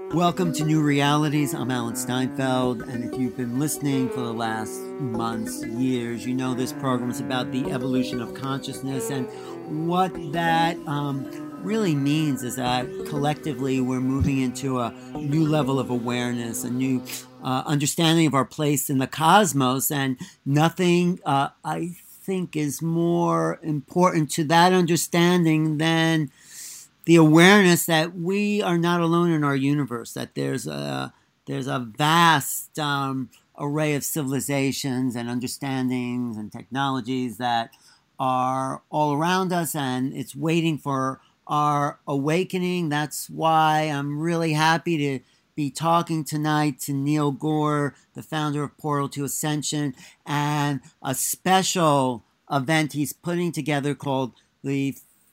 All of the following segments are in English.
Welcome to New Realities. I'm Alan Steinfeld, and if you've been listening for the last months, years, you know this program is about the evolution of consciousness, and what that really means is that collectively we're moving into a new level of awareness, a new understanding of our place in the cosmos, and nothing, I think, is more important to that understanding than the awareness that we are not alone in our universe, that there's a vast array of civilizations and understandings and technologies that are all around us, and it's waiting for our awakening. That's why I'm really happy to be talking tonight to Neil Gore, the founder of Portal to Ascension, and a special event he's putting together called the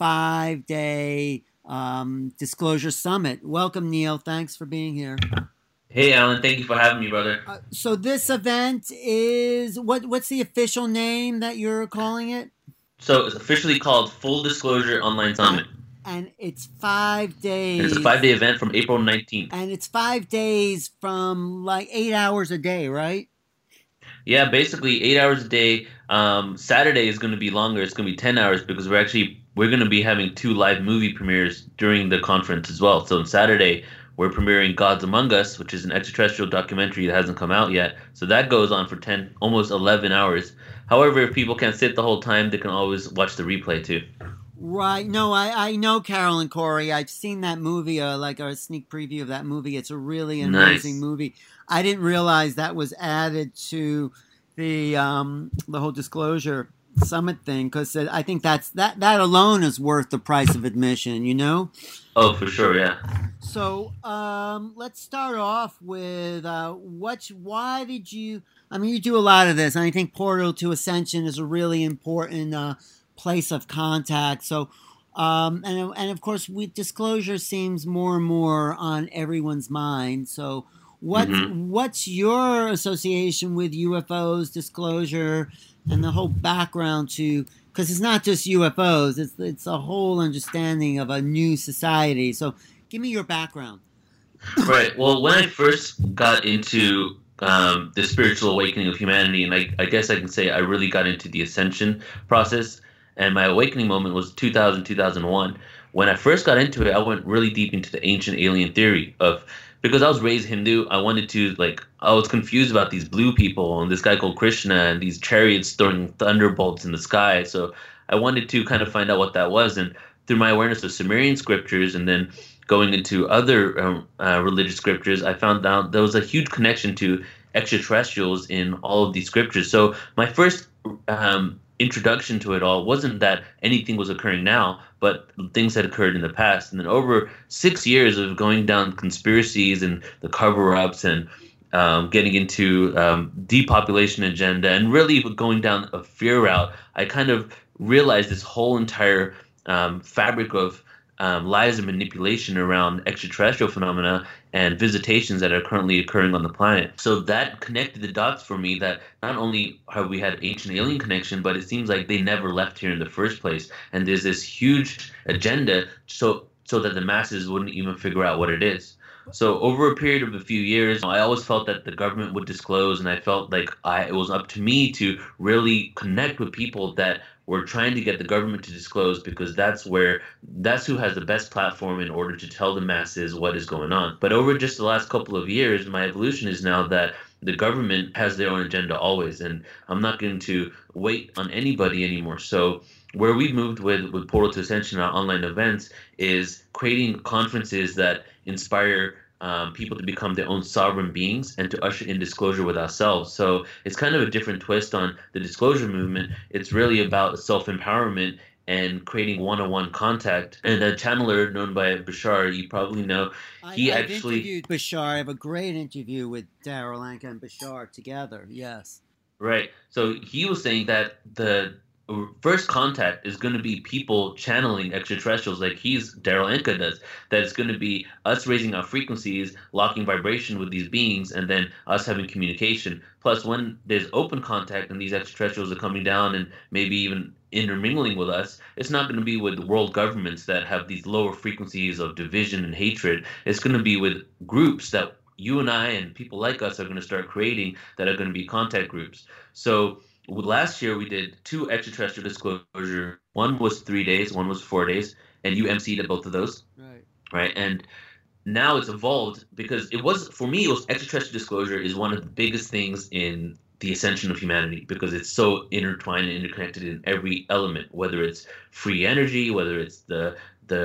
5-day Disclosure Summit. Welcome, Neil. Thanks for being here. Hey, Alan. Thank you for having me, brother. So this event is what's the official name that you're calling it? So it's officially called Full Disclosure Online Summit. And it's 5 days. And it's a 5-day event from April 19th. And it's 5 days from like 8 hours a day, right? Yeah, basically 8 hours a day. Saturday is going to be longer. It's going to be 10 hours because we're going to be having 2 live movie premieres during the conference as well. So on Saturday, we're premiering Gods Among Us, which is an extraterrestrial documentary that hasn't come out yet. So that goes on for 10, almost 11 hours. However, if people can't sit the whole time, they can always watch the replay too. Right. No, I know Carol and Corey. I've seen that movie, like a sneak preview of that movie. It's a really amazing movie. I didn't realize that was added to the whole Disclosure Summit thing, because I think that alone is worth the price of admission, you know? Oh, for sure, yeah. So let's start off with why did you, I mean, you do a lot of this, and I think Portal to Ascension is a really important place of contact. So, and of course, disclosure seems more and more on everyone's mind. So, what's your association with UFOs, disclosure, and the whole background to? Because it's not just UFOs; it's a whole understanding of a new society. So, give me your background. Right. Well, when I first got into the spiritual awakening of humanity, and I guess I can say I really got into the ascension process. And my awakening moment was 2000, 2001. When I first got into it, I went really deep into the ancient alien theory because I was raised Hindu, I was confused about these blue people and this guy called Krishna and these chariots throwing thunderbolts in the sky. So I wanted to kind of find out what that was. And through my awareness of Sumerian scriptures and then going into other religious scriptures, I found out there was a huge connection to extraterrestrials in all of these scriptures. So my first introduction to it all wasn't that anything was occurring now, but things had occurred in the past. And then over 6 years of going down conspiracies and the cover-ups and getting into depopulation agenda and really going down a fear route, I kind of realized this whole entire fabric of lies and manipulation around extraterrestrial phenomena and visitations that are currently occurring on the planet. So that connected the dots for me that not only have we had ancient alien connection, but it seems like they never left here in the first place. And there's this huge agenda so that the masses wouldn't even figure out what it is. So over a period of a few years, I always felt that the government would disclose, and I felt like it was up to me to really connect with people that were trying to get the government to disclose, because that's who has the best platform in order to tell the masses what is going on. But over just the last couple of years, my evolution is now that the government has their own agenda always, and I'm not going to wait on anybody anymore. So where we've moved with Portal to Ascension, our online events, is creating conferences that inspire people to become their own sovereign beings and to usher in disclosure with ourselves. So it's kind of a different twist on the disclosure movement. It's really about self-empowerment and creating one-on-one contact. And a channeler known by Bashar, you probably know, I've interviewed Bashar. I have a great interview with Darryl Anka and Bashar together. Yes. Right. So he was saying that the first contact is going to be people channeling extraterrestrials like Daryl Anka does. That it's going to be us raising our frequencies, locking vibration with these beings, and then us having communication. Plus, when there's open contact and these extraterrestrials are coming down and maybe even intermingling with us, it's not going to be with world governments that have these lower frequencies of division and hatred. It's going to be with groups that you and I and people like us are going to start creating, that are going to be contact groups. So last year we did 2 extraterrestrial disclosure. One was 3 days, one was 4 days, and you emceed at both of those. Right. And now it's evolved because for me, it was extraterrestrial disclosure is one of the biggest things in the ascension of humanity, because it's so intertwined and interconnected in every element, whether it's free energy, whether it's the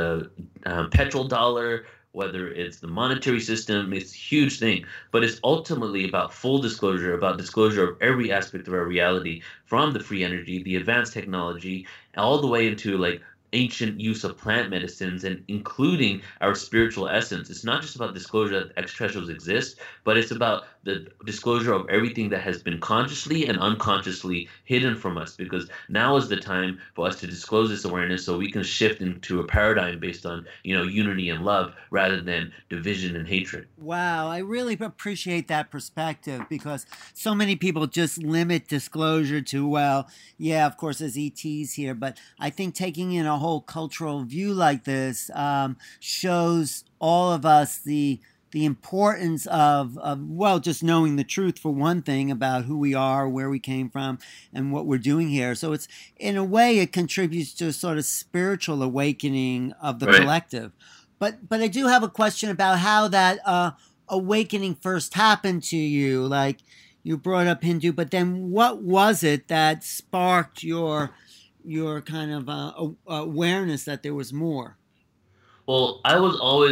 petrodollar, whether it's the monetary system. It's a huge thing, but it's ultimately about full disclosure, about disclosure of every aspect of our reality, from the free energy, the advanced technology, all the way into like ancient use of plant medicines, and including our spiritual essence. It's not just about disclosure that extraterrestrials exist, but it's about the disclosure of everything that has been consciously and unconsciously hidden from us, because now is the time for us to disclose this awareness so we can shift into a paradigm based on, unity and love rather than division and hatred. Wow, I really appreciate that perspective, because so many people just limit disclosure to, well, yeah, of course there's ETs here, but I think taking in a whole cultural view like this shows all of us the importance of just knowing the truth, for one thing, about who we are, where we came from, and what we're doing here. So it's, in a way, it contributes to a sort of spiritual awakening of the collective. But I do have a question about how that awakening first happened to you. Like, you brought up Hindu, but then what was it that sparked your kind of awareness that there was more? Well, I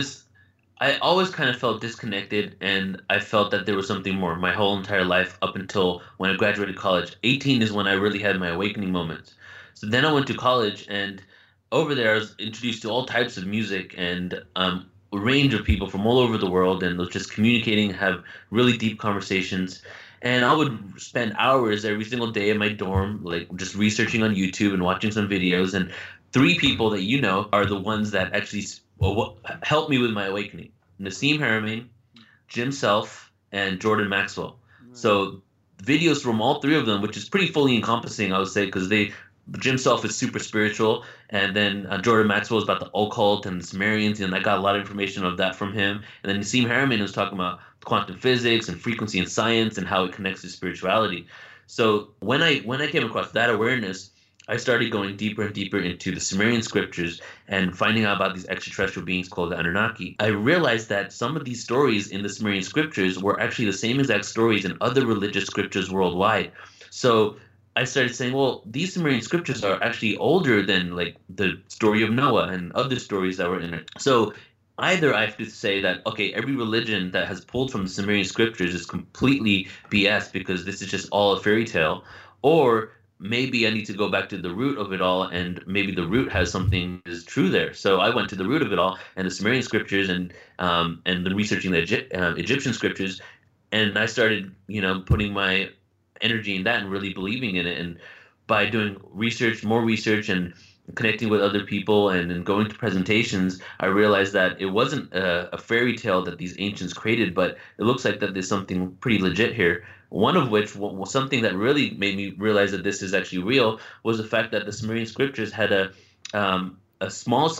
always kind of felt disconnected, and I felt that there was something more my whole entire life, up until when I graduated college. 18 is when I really had my awakening moments. So then I went to college, and over there I was introduced to all types of music and a range of people from all over the world, and was just communicating, have really deep conversations. And I would spend hours every single day in my dorm, like just researching on YouTube and watching some videos. And 3 people that are the ones that actually helped me with my awakening: Nassim Haramein, Jim Self, and Jordan Maxwell. Right. So videos from all 3 of them, which is pretty fully encompassing, I would say, because Jim Self is super spiritual, and then Jordan Maxwell is about the occult and the Sumerians, and I got a lot of information of that from him. And then Nassim Haramein was talking about quantum physics and frequency and science and how it connects to spirituality. So when I came across that awareness, I started going deeper and deeper into the Sumerian scriptures and finding out about these extraterrestrial beings called the Anunnaki. I realized that some of these stories in the Sumerian scriptures were actually the same exact stories in other religious scriptures worldwide. So I started saying, well, these Sumerian scriptures are actually older than like the story of Noah and other stories that were in it. So either I have to say that, okay, every religion that has pulled from the Sumerian scriptures is completely BS, because this is just all a fairy tale, or maybe I need to go back to the root of it all, and maybe the root has something is true there. So I went to the root of it all, and the Sumerian scriptures, and then researching the Egyptian scriptures, and I started, putting my energy in that and really believing in it. And by doing more research, and connecting with other people, and then going to presentations, I realized that it wasn't a fairy tale that these ancients created, but it looks like that there's something pretty legit here. One of which was something that really made me realize that this is actually real, was the fact that the Sumerian scriptures had a small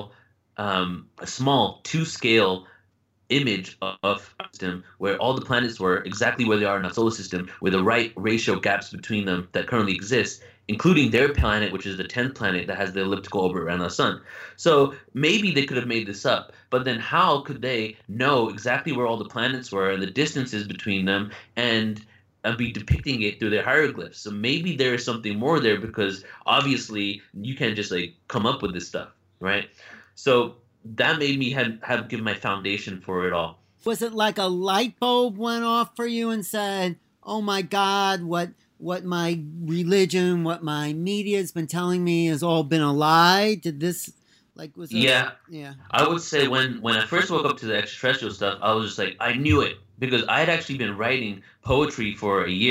2-scale image of system where all the planets were exactly where they are in our solar system, with the right ratio gaps between them that currently exist, including their planet, which is the 10th planet that has the elliptical orbit around the sun. So maybe they could have made this up, but then how could they know exactly where all the planets were and the distances between them, and be depicting it through their hieroglyphs? So maybe there is something more there, because obviously you can't just like come up with this stuff, right? So that made me have given my foundation for it all. Was it like a light bulb went off for you and said, oh my God, what my religion, what my media has been telling me has all been a lie? Did this, like, was it? Yeah. I would say when I first woke up to the extraterrestrial stuff, I was just like, I knew it, because I had actually been writing poetry for a year.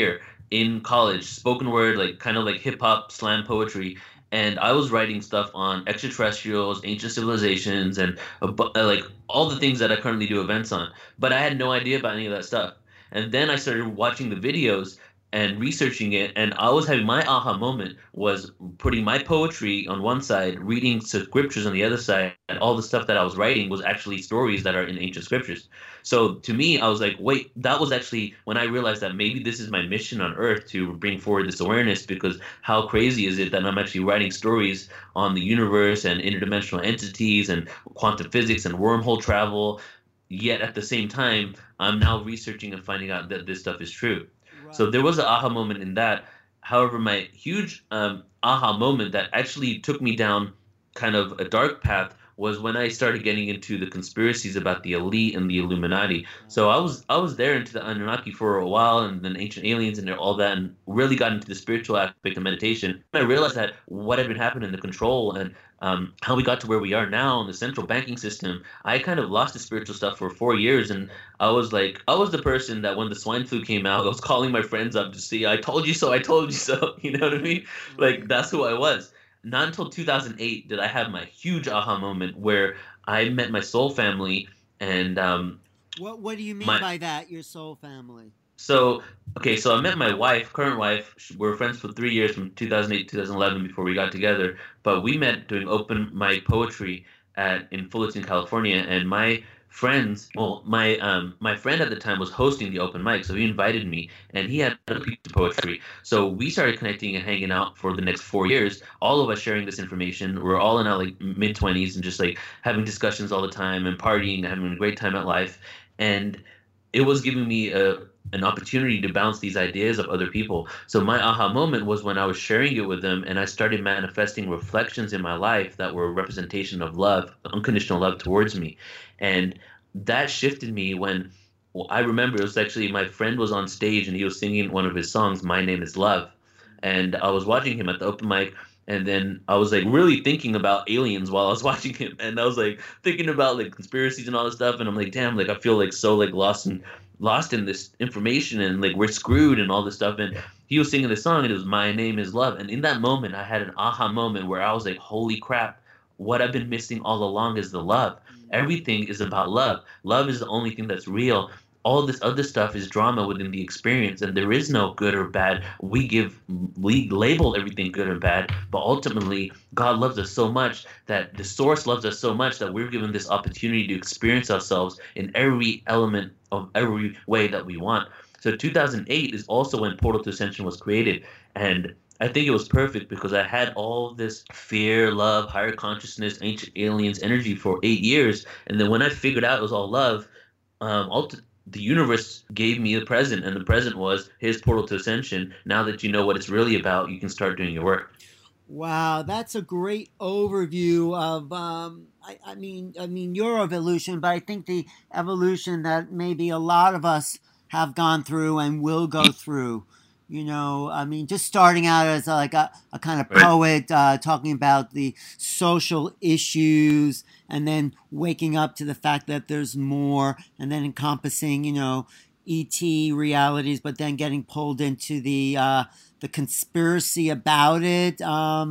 in college, spoken word, like kind of like hip hop, slam poetry. And I was writing stuff on extraterrestrials, ancient civilizations, and like all the things that I currently do events on. But I had no idea about any of that stuff. And then I started watching the videos and researching it, and I was having my aha moment was putting my poetry on one side, reading scriptures on the other side, and all the stuff that I was writing was actually stories that are in ancient scriptures. So to me, I was like, wait, that was actually when I realized that maybe this is my mission on Earth to bring forward this awareness, because how crazy is it that I'm actually writing stories on the universe and interdimensional entities and quantum physics and wormhole travel, yet at the same time, I'm now researching and finding out that this stuff is true. So there was an aha moment in that. However, my huge aha moment that actually took me down kind of a dark path was when I started getting into the conspiracies about the elite and the Illuminati. So I was there into the Anunnaki for a while, and then ancient aliens and all that, and really got into the spiritual aspect of meditation. And I realized that what had been happening, the control, and how we got to where we are now in the central banking system. I kind of lost the spiritual stuff for 4 years, and I was the person that when the swine flu came out, I was calling my friends up to see, I told you so, I told you so. You know what I mean? Like, that's who I was. Not until 2008 did I have my huge aha moment where I met my soul family, and What do you mean by that? Your soul family? so okay, so I met my wife, current wife. We were friends for 3 years from 2008 to 2011 before we got together. But we met doing open mic poetry at in Fullerton, California, and my friends, well, my friend at the time was hosting the open mic, so he invited me, and he had a piece of poetry. So we started connecting and hanging out for the next 4 years. All of us sharing this information. We're all in our like mid-20s and just like having discussions all the time and partying, having a great time at life, and it was giving me an opportunity to bounce these ideas of other people. So my aha moment was when I was sharing it with them, and I started manifesting reflections in my life that were a representation of love, unconditional love towards me. And that shifted me when, well, I remember it was actually my friend was on stage and he was singing one of his songs, My Name is Love. And I was watching him at the open mic, and then I was like really thinking about aliens while I was watching him, and I was like thinking about like conspiracies and all this stuff, and I'm like, damn, like I feel like so like lost in this information, and like we're screwed and all this stuff. And he was singing the song, and it was My Name is Love. And in that moment, I had an aha moment where I was like, holy crap, what I've been missing all along is the love. Everything is about love. Love is the only thing that's real. All this other stuff is drama within the experience, and there is no good or bad. We label everything good or bad, but ultimately God loves us so much, that the source loves us so much, that we're given this opportunity to experience ourselves in every element of every way that we want. So 2008 is also when Portal to Ascension was created, and I think it was perfect because I had all this fear, love, higher consciousness, ancient aliens energy for 8 years, and then when I figured out it was all love, the universe gave me a present, and the present was his Portal to Ascension. Now that you know what it's really about, you can start doing your work. Wow, that's a great overview of. I mean, your evolution, but I think the evolution that maybe a lot of us have gone through and will go through. You know, I mean, just starting out as like a kind of Right. poet, talking about the social issues, and then waking up to the fact that there's more, and then encompassing, you know, ET realities, but then getting pulled into the conspiracy about it,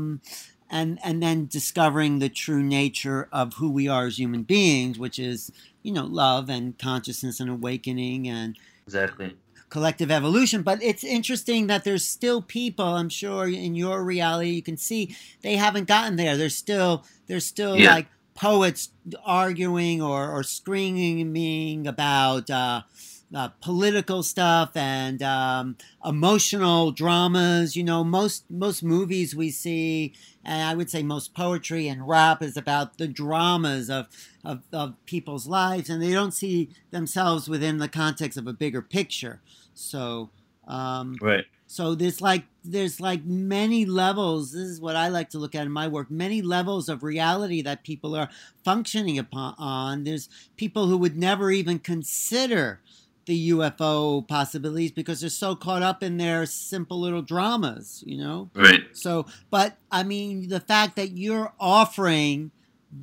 and then discovering the true nature of who we are as human beings, which is, you know, love and consciousness and awakening and Exactly. collective evolution. But it's interesting that there's still people, I'm sure in your reality you can see, they haven't gotten there. There's still Yeah. like poets arguing or screaming about political stuff and emotional dramas. You know, most movies we see, and I would say most poetry and rap is about the dramas of people's lives, and they don't see themselves within the context of a bigger picture. So, Right. so there's like many levels. This is what I like to look at in my work. Many levels of reality that people are functioning upon. There's people who would never even consider the UFO possibilities because they're so caught up in their simple little dramas, you know? Right. So, but I mean, the fact that you're offering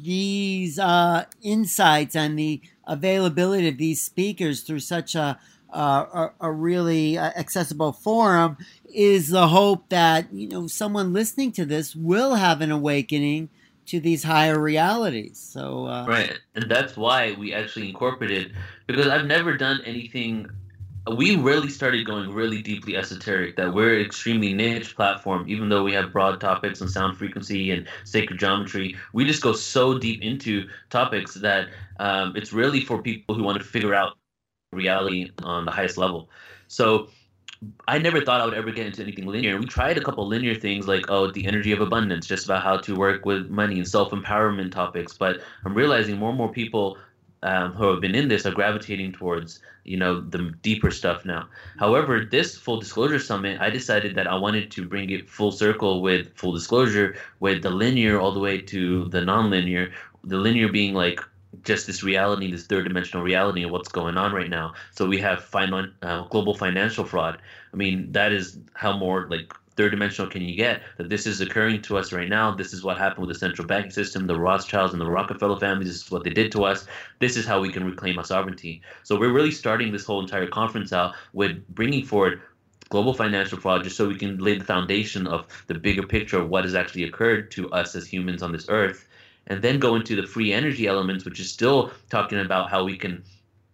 these insights and the availability of these speakers through such a a really accessible forum, is the hope that someone listening to this will have an awakening to these higher realities. So Right, and that's why we actually incorporated, because I've never done anything. We really started going really deeply esoteric. That we're an extremely niche platform, even though we have broad topics on sound frequency and sacred geometry. We just go so deep into topics that it's really for people who want to figure out reality on the highest level. So I never thought I would ever get into anything linear. We tried a couple linear things like, oh, the energy of abundance, just about how to work with money and self-empowerment topics. But I'm realizing more and more people who have been in this are gravitating towards, the deeper stuff now. However, this full disclosure summit, I decided that I wanted to bring it full circle with full disclosure, with the linear all the way to the non-linear. The linear being like just this reality, this third dimensional reality of what's going on right now. So we have global financial fraud. I mean, that is how more like third dimensional can you get, that this is occurring to us right now. This is what happened with the central banking system, the Rothschilds and the Rockefeller families. This is what they did to us. This is how we can reclaim our sovereignty. So we're really starting this whole entire conference out with bringing forward global financial fraud, just so we can lay the foundation of the bigger picture of what has actually occurred to us as humans on this earth, and then go into the free energy elements, which is still talking about how we can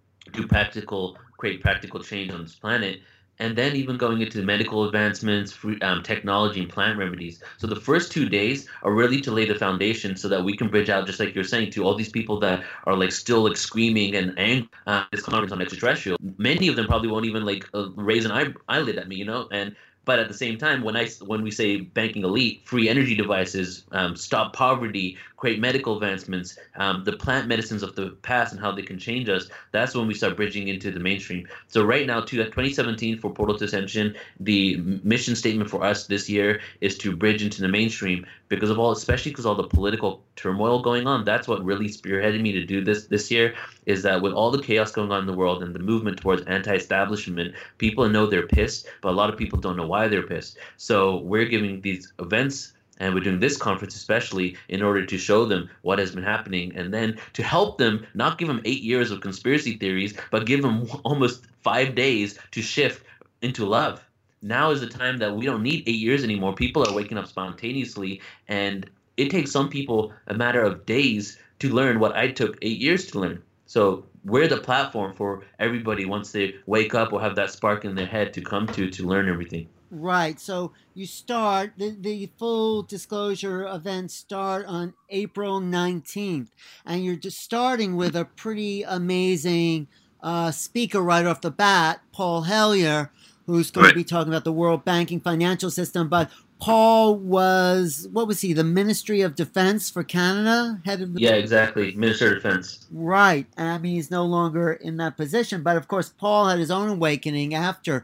create practical change on this planet, and then even going into medical advancements, free, technology, and plant remedies. So the first 2 days are really to lay the foundation so that we can bridge out, just like you're saying, to all these people that are like still like screaming and angry this conference on extraterrestrial. Many of them probably won't even like raise an eyelid at me, But at the same time, when we say banking elite, free energy devices, stop poverty, create medical advancements, the plant medicines of the past and how they can change us, that's when we start bridging into the mainstream. So right now, 2017 for Portal to Ascension, the mission statement for us this year is to bridge into the mainstream especially because all the political turmoil going on. That's what really spearheaded me to do this year, is that with all the chaos going on in the world and the movement towards anti-establishment, people know they're pissed, but a lot of people don't know why they're pissed. So we're giving these events, and we're doing this conference especially in order to show them what has been happening, and then to help them, not give them 8 years of conspiracy theories, but give them almost 5 days to shift into love. Now is the time that we don't need 8 years anymore. People are waking up spontaneously, and it takes some people a matter of days to learn what I took 8 years to learn. So we're the platform for everybody once they wake up or have that spark in their head to come to learn everything. Right. So you start the full disclosure events start on April 19th, and you're just starting with a pretty amazing speaker right off the bat, Paul Hellyer, who's going to be talking about the world banking financial system. But Paul was, what was he, the Ministry of Defense for Canada? Yeah, exactly. Minister of Defense. Right. I mean, he's no longer in that position. But of course, Paul had his own awakening after,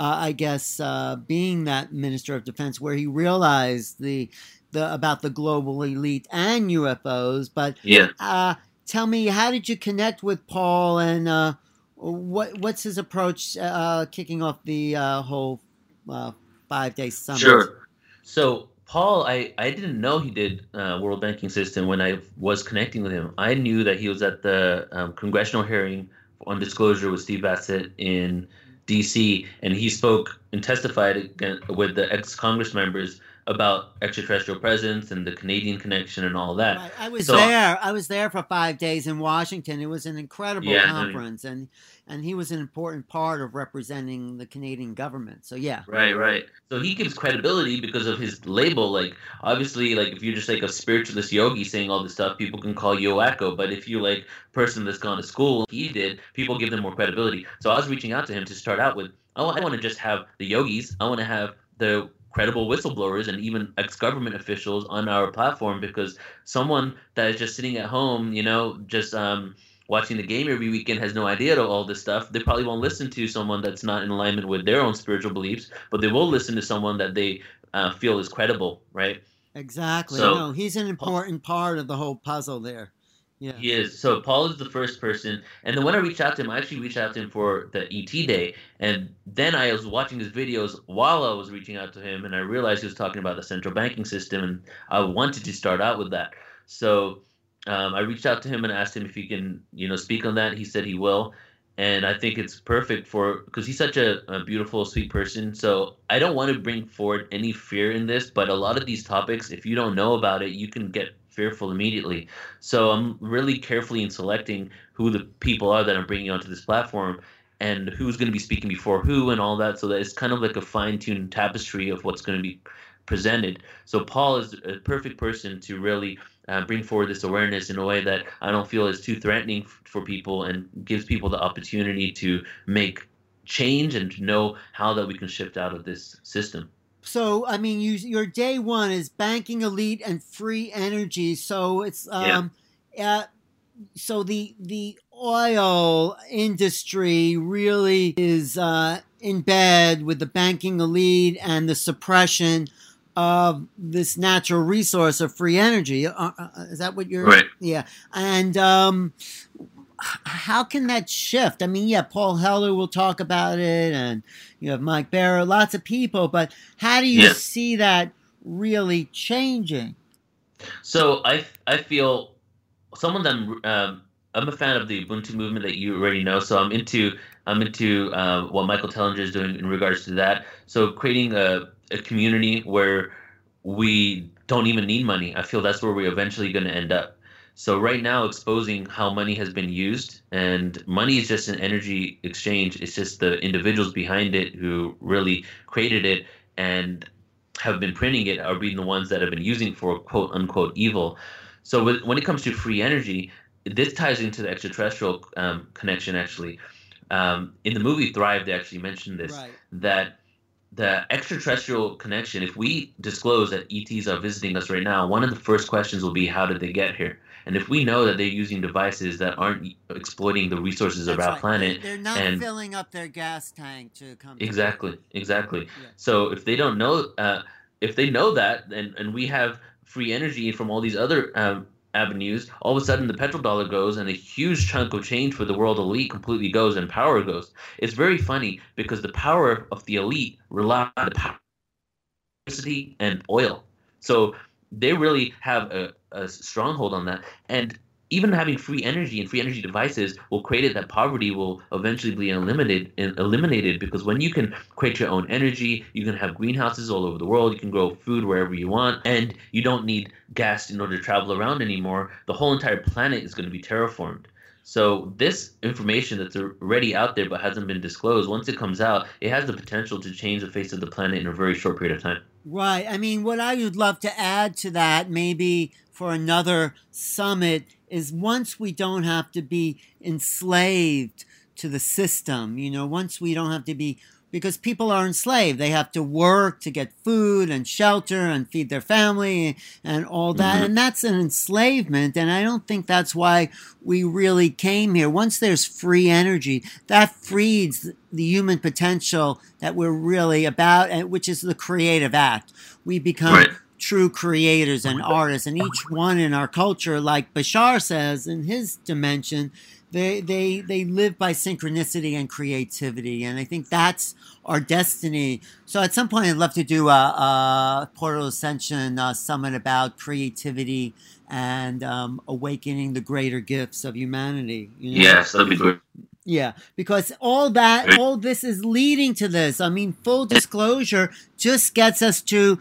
being that Minister of Defense, where he realized about the global elite and UFOs. But tell me, how did you connect with Paul, and what's his approach kicking off the whole 5-day summit? Sure. So Paul, I didn't know he did World Banking System when I was connecting with him. I knew that he was at the congressional hearing on disclosure with Steve Bassett in D.C., and he spoke and testified again with the ex-Congress members about extraterrestrial presence and the Canadian connection and all that. Right. I was there for 5 days in Washington. It was an incredible conference, and he was an important part of representing the Canadian government. So yeah. Right. So he gives credibility because of his label. Like, obviously, like if you're just like a spiritualist yogi saying all this stuff, people can call you a wacko. But if you're like a person that's gone to school, he did, people give them more credibility. So I was reaching out to him to start out with, I want to just have the yogis. I want to have the credible whistleblowers and even ex-government officials on our platform, because someone that is just sitting at home, just watching the game every weekend has no idea of all this stuff. They probably won't listen to someone that's not in alignment with their own spiritual beliefs, but they will listen to someone that they feel is credible, right? Exactly. So, he's an important part of the whole puzzle there. Yeah. He is. So Paul is the first person. And then when I reached out to him, I actually reached out to him for the ET Day. And then I was watching his videos while I was reaching out to him, and I realized he was talking about the central banking system, and I wanted to start out with that. So I reached out to him and asked him if he can, speak on that. He said he will. and I think it's perfect for because he's such a beautiful, sweet person. So I don't want to bring forward any fear in this, but a lot of these topics, if you don't know about it, you can get fearful immediately. So I'm really carefully in selecting who the people are that I'm bringing onto this platform and who's going to be speaking before who and all that, so that it's kind of like a fine-tuned tapestry of what's going to be presented. So Paul is a perfect person to really bring forward this awareness in a way that I don't feel is too threatening for people and gives people the opportunity to make change and to know how that we can shift out of this system. So, I mean, your day one is banking elite and free energy. So it's uh, so the oil industry really is in bed with the banking elite and the suppression of this natural resource of free energy. Is that what you're? Right. Yeah, and how can that shift? I mean, yeah, Paul Heller will talk about it, and you have Mike Barrow, lots of people, but how do you see that really changing? So I feel some of them. I'm a fan of the Ubuntu movement that you already know. So I'm into what Michael Tellinger is doing in regards to that. So creating a community where we don't even need money. I feel that's where we're eventually going to end up. So right now, exposing how money has been used, and money is just an energy exchange. It's just the individuals behind it who really created it and have been printing it are being the ones that have been using for quote unquote evil. So when it comes to free energy, this ties into the extraterrestrial connection. Actually, in the movie Thrive, they actually mentioned this, Right. that the extraterrestrial connection. If we disclose that ETs are visiting us right now, one of the first questions will be, how did they get here? And if we know that they're using devices that aren't exploiting the resources of That's our right. planet, They're not and filling up their gas tank to come to exactly, Earth. exactly. Yeah. So if they don't know, if they know that, and we have free energy from all these other avenues, all of a sudden the petrodollar goes, and a huge chunk of change for the world elite completely goes, and power goes. It's very funny because the power of the elite rely on the power of electricity and oil. So they really have a stronghold on that. And even having free energy and free energy devices will create it that poverty will eventually be eliminated, because when you can create your own energy, you can have greenhouses all over the world, you can grow food wherever you want, and you don't need gas in order to travel around anymore. The whole entire planet is going to be terraformed. So this information that's already out there but hasn't been disclosed, once it comes out, it has the potential to change the face of the planet in a very short period of time. Right. I mean, what I would love to add to that, maybe for another summit, is once we don't have to be enslaved to the system, once we don't have to be, because people are enslaved. They have to work to get food and shelter and feed their family and all that. Mm-hmm. And that's an enslavement. And I don't think that's why we really came here. Once there's free energy, that frees the human potential that we're really about, which is the creative act. We become Right. true creators and artists, and each one in our culture, like Bashar says in his dimension, they live by synchronicity and creativity, and I think that's our destiny. So at some point, I'd love to do a Portal Ascension summit about creativity and awakening the greater gifts of humanity. Yes, that'd be good. Yeah, because all this is leading to this. I mean, full disclosure just gets us to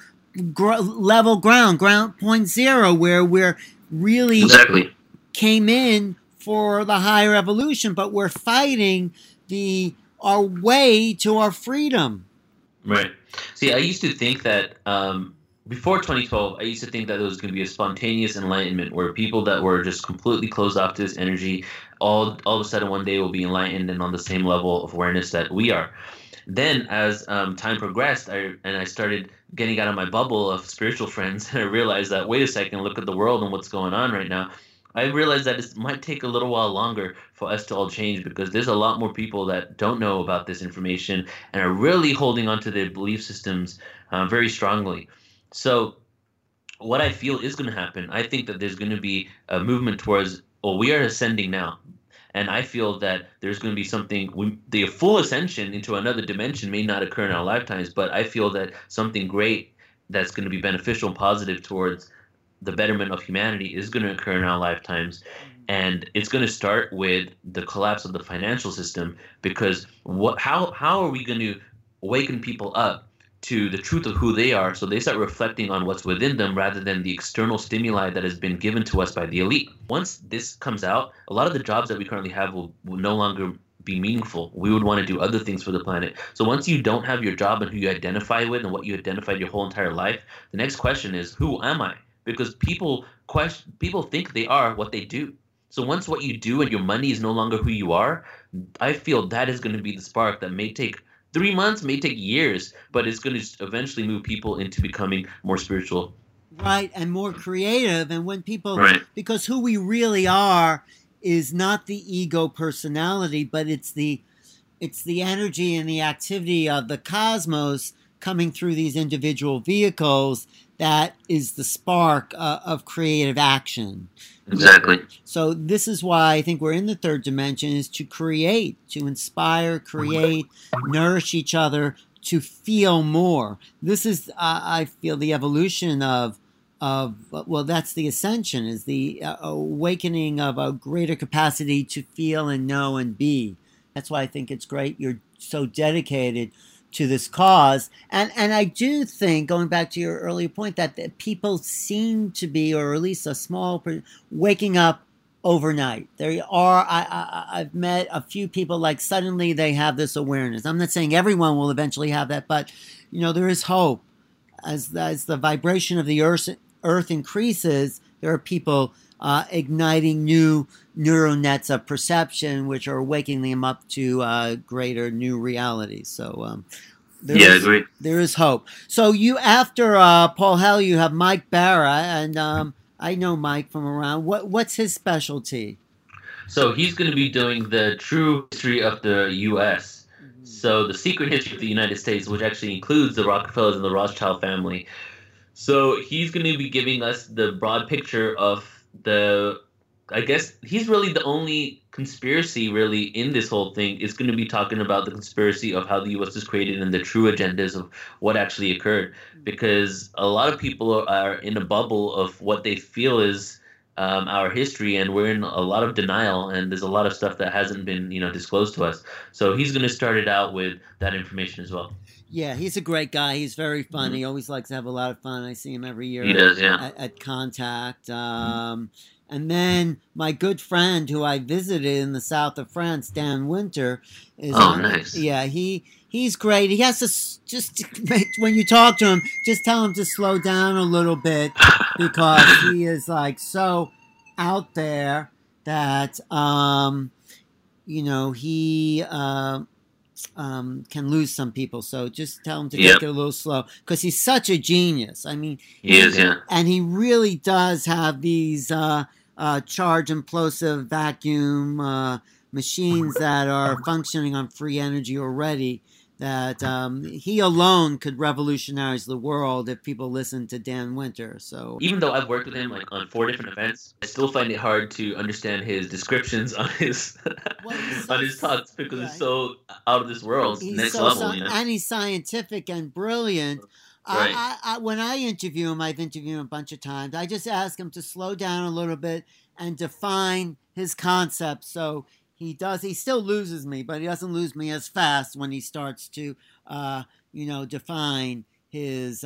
level ground point zero, where we're really Exactly. came in for the higher evolution, but we're fighting our way to our freedom. Right. See, I used to think that before 2012, I used to think that there was going to be a spontaneous enlightenment where people that were just completely closed off to this energy, all of a sudden one day will be enlightened and on the same level of awareness that we are. Then, as time progressed, I started getting out of my bubble of spiritual friends, and I realized that, wait a second, look at the world and what's going on right now. I realized that it might take a little while longer for us to all change, because there's a lot more people that don't know about this information and are really holding on to their belief systems very strongly. So what I feel is going to happen, I think that there's going to be a movement towards, well, we are ascending now. And I feel that there's going to be something, the full ascension into another dimension may not occur in our lifetimes, but I feel that something great that's going to be beneficial and positive towards the betterment of humanity is going to occur in our lifetimes. And it's going to start with the collapse of the financial system, because how are we going to awaken people up to the truth of who they are, so they start reflecting on what's within them rather than the external stimuli that has been given to us by the elite. Once this comes out, a lot of the jobs that we currently have will no longer be meaningful. We would want to do other things for the planet. So once you don't have your job and who you identify with and what you identified your whole entire life, the next question is, who am I? Because people think they are what they do. So once what you do and your money is no longer who you are, I feel that is going to be the spark that may take 3 months, may take years, but it's going to eventually move people into becoming more spiritual. Right, and more creative. And when people, Right. because who we really are is not the ego personality, but it's the energy and the activity of the cosmos coming through these individual vehicles that is the spark of creative action. Exactly. So this is why I think we're in the third dimension, is to create, to inspire, create, nourish each other, to feel more. This is, I feel, the evolution of well, that's the ascension, is the awakening of a greater capacity to feel and know and be. That's why I think it's great you're so dedicated to this cause. And I do think, going back to your earlier point, that people seem to be, or at least a small, waking up overnight. There are, I've met a few people, like suddenly they have this awareness. I'm not saying everyone will eventually have that, but there is hope. As the vibration of the earth increases, there are people igniting new neural nets of perception, which are waking them up to greater new realities. So Agree. There is hope. So you, after Paul Hell, you have Mike Barra, and I know Mike from around. What's his specialty? So he's going to be doing the true history of the U.S. So the secret history of the United States, which actually includes the Rockefellers and the Rothschild family. So he's going to be giving us the broad picture of I guess he's really the only conspiracy really in this whole thing, is going to be talking about the conspiracy of how the U.S. was created and the true agendas of what actually occurred. Because a lot of people are in a bubble of what they feel is our history, and we're in a lot of denial, and there's a lot of stuff that hasn't been disclosed to us. So he's going to start it out with that information as well. Yeah, he's a great guy. He's very fun. He always likes to have a lot of fun. I see him every year. He does, yeah. At Contact. And then my good friend who I visited in the south of France, Dan Winter, is nice. Yeah, he's great. He has to just, when you talk to him, just tell him to slow down a little bit, because he is like so out there that he can lose some people. So just tell him to take it a little slow, because he's such a genius. I mean, he is, yeah. And he really does have these charge implosive vacuum machines that are functioning on free energy already, that he alone could revolutionize the world if people listen to Dan Winter. So even though I've worked with him on 4 different events, I still find it hard to understand his descriptions on his on his talks, because it's so out of this world, next level. And he's scientific and brilliant. Right. When I interview him, I've interviewed him a bunch of times, I just ask him to slow down a little bit and define his concepts. So he still loses me, but he doesn't lose me as fast when he starts to, define his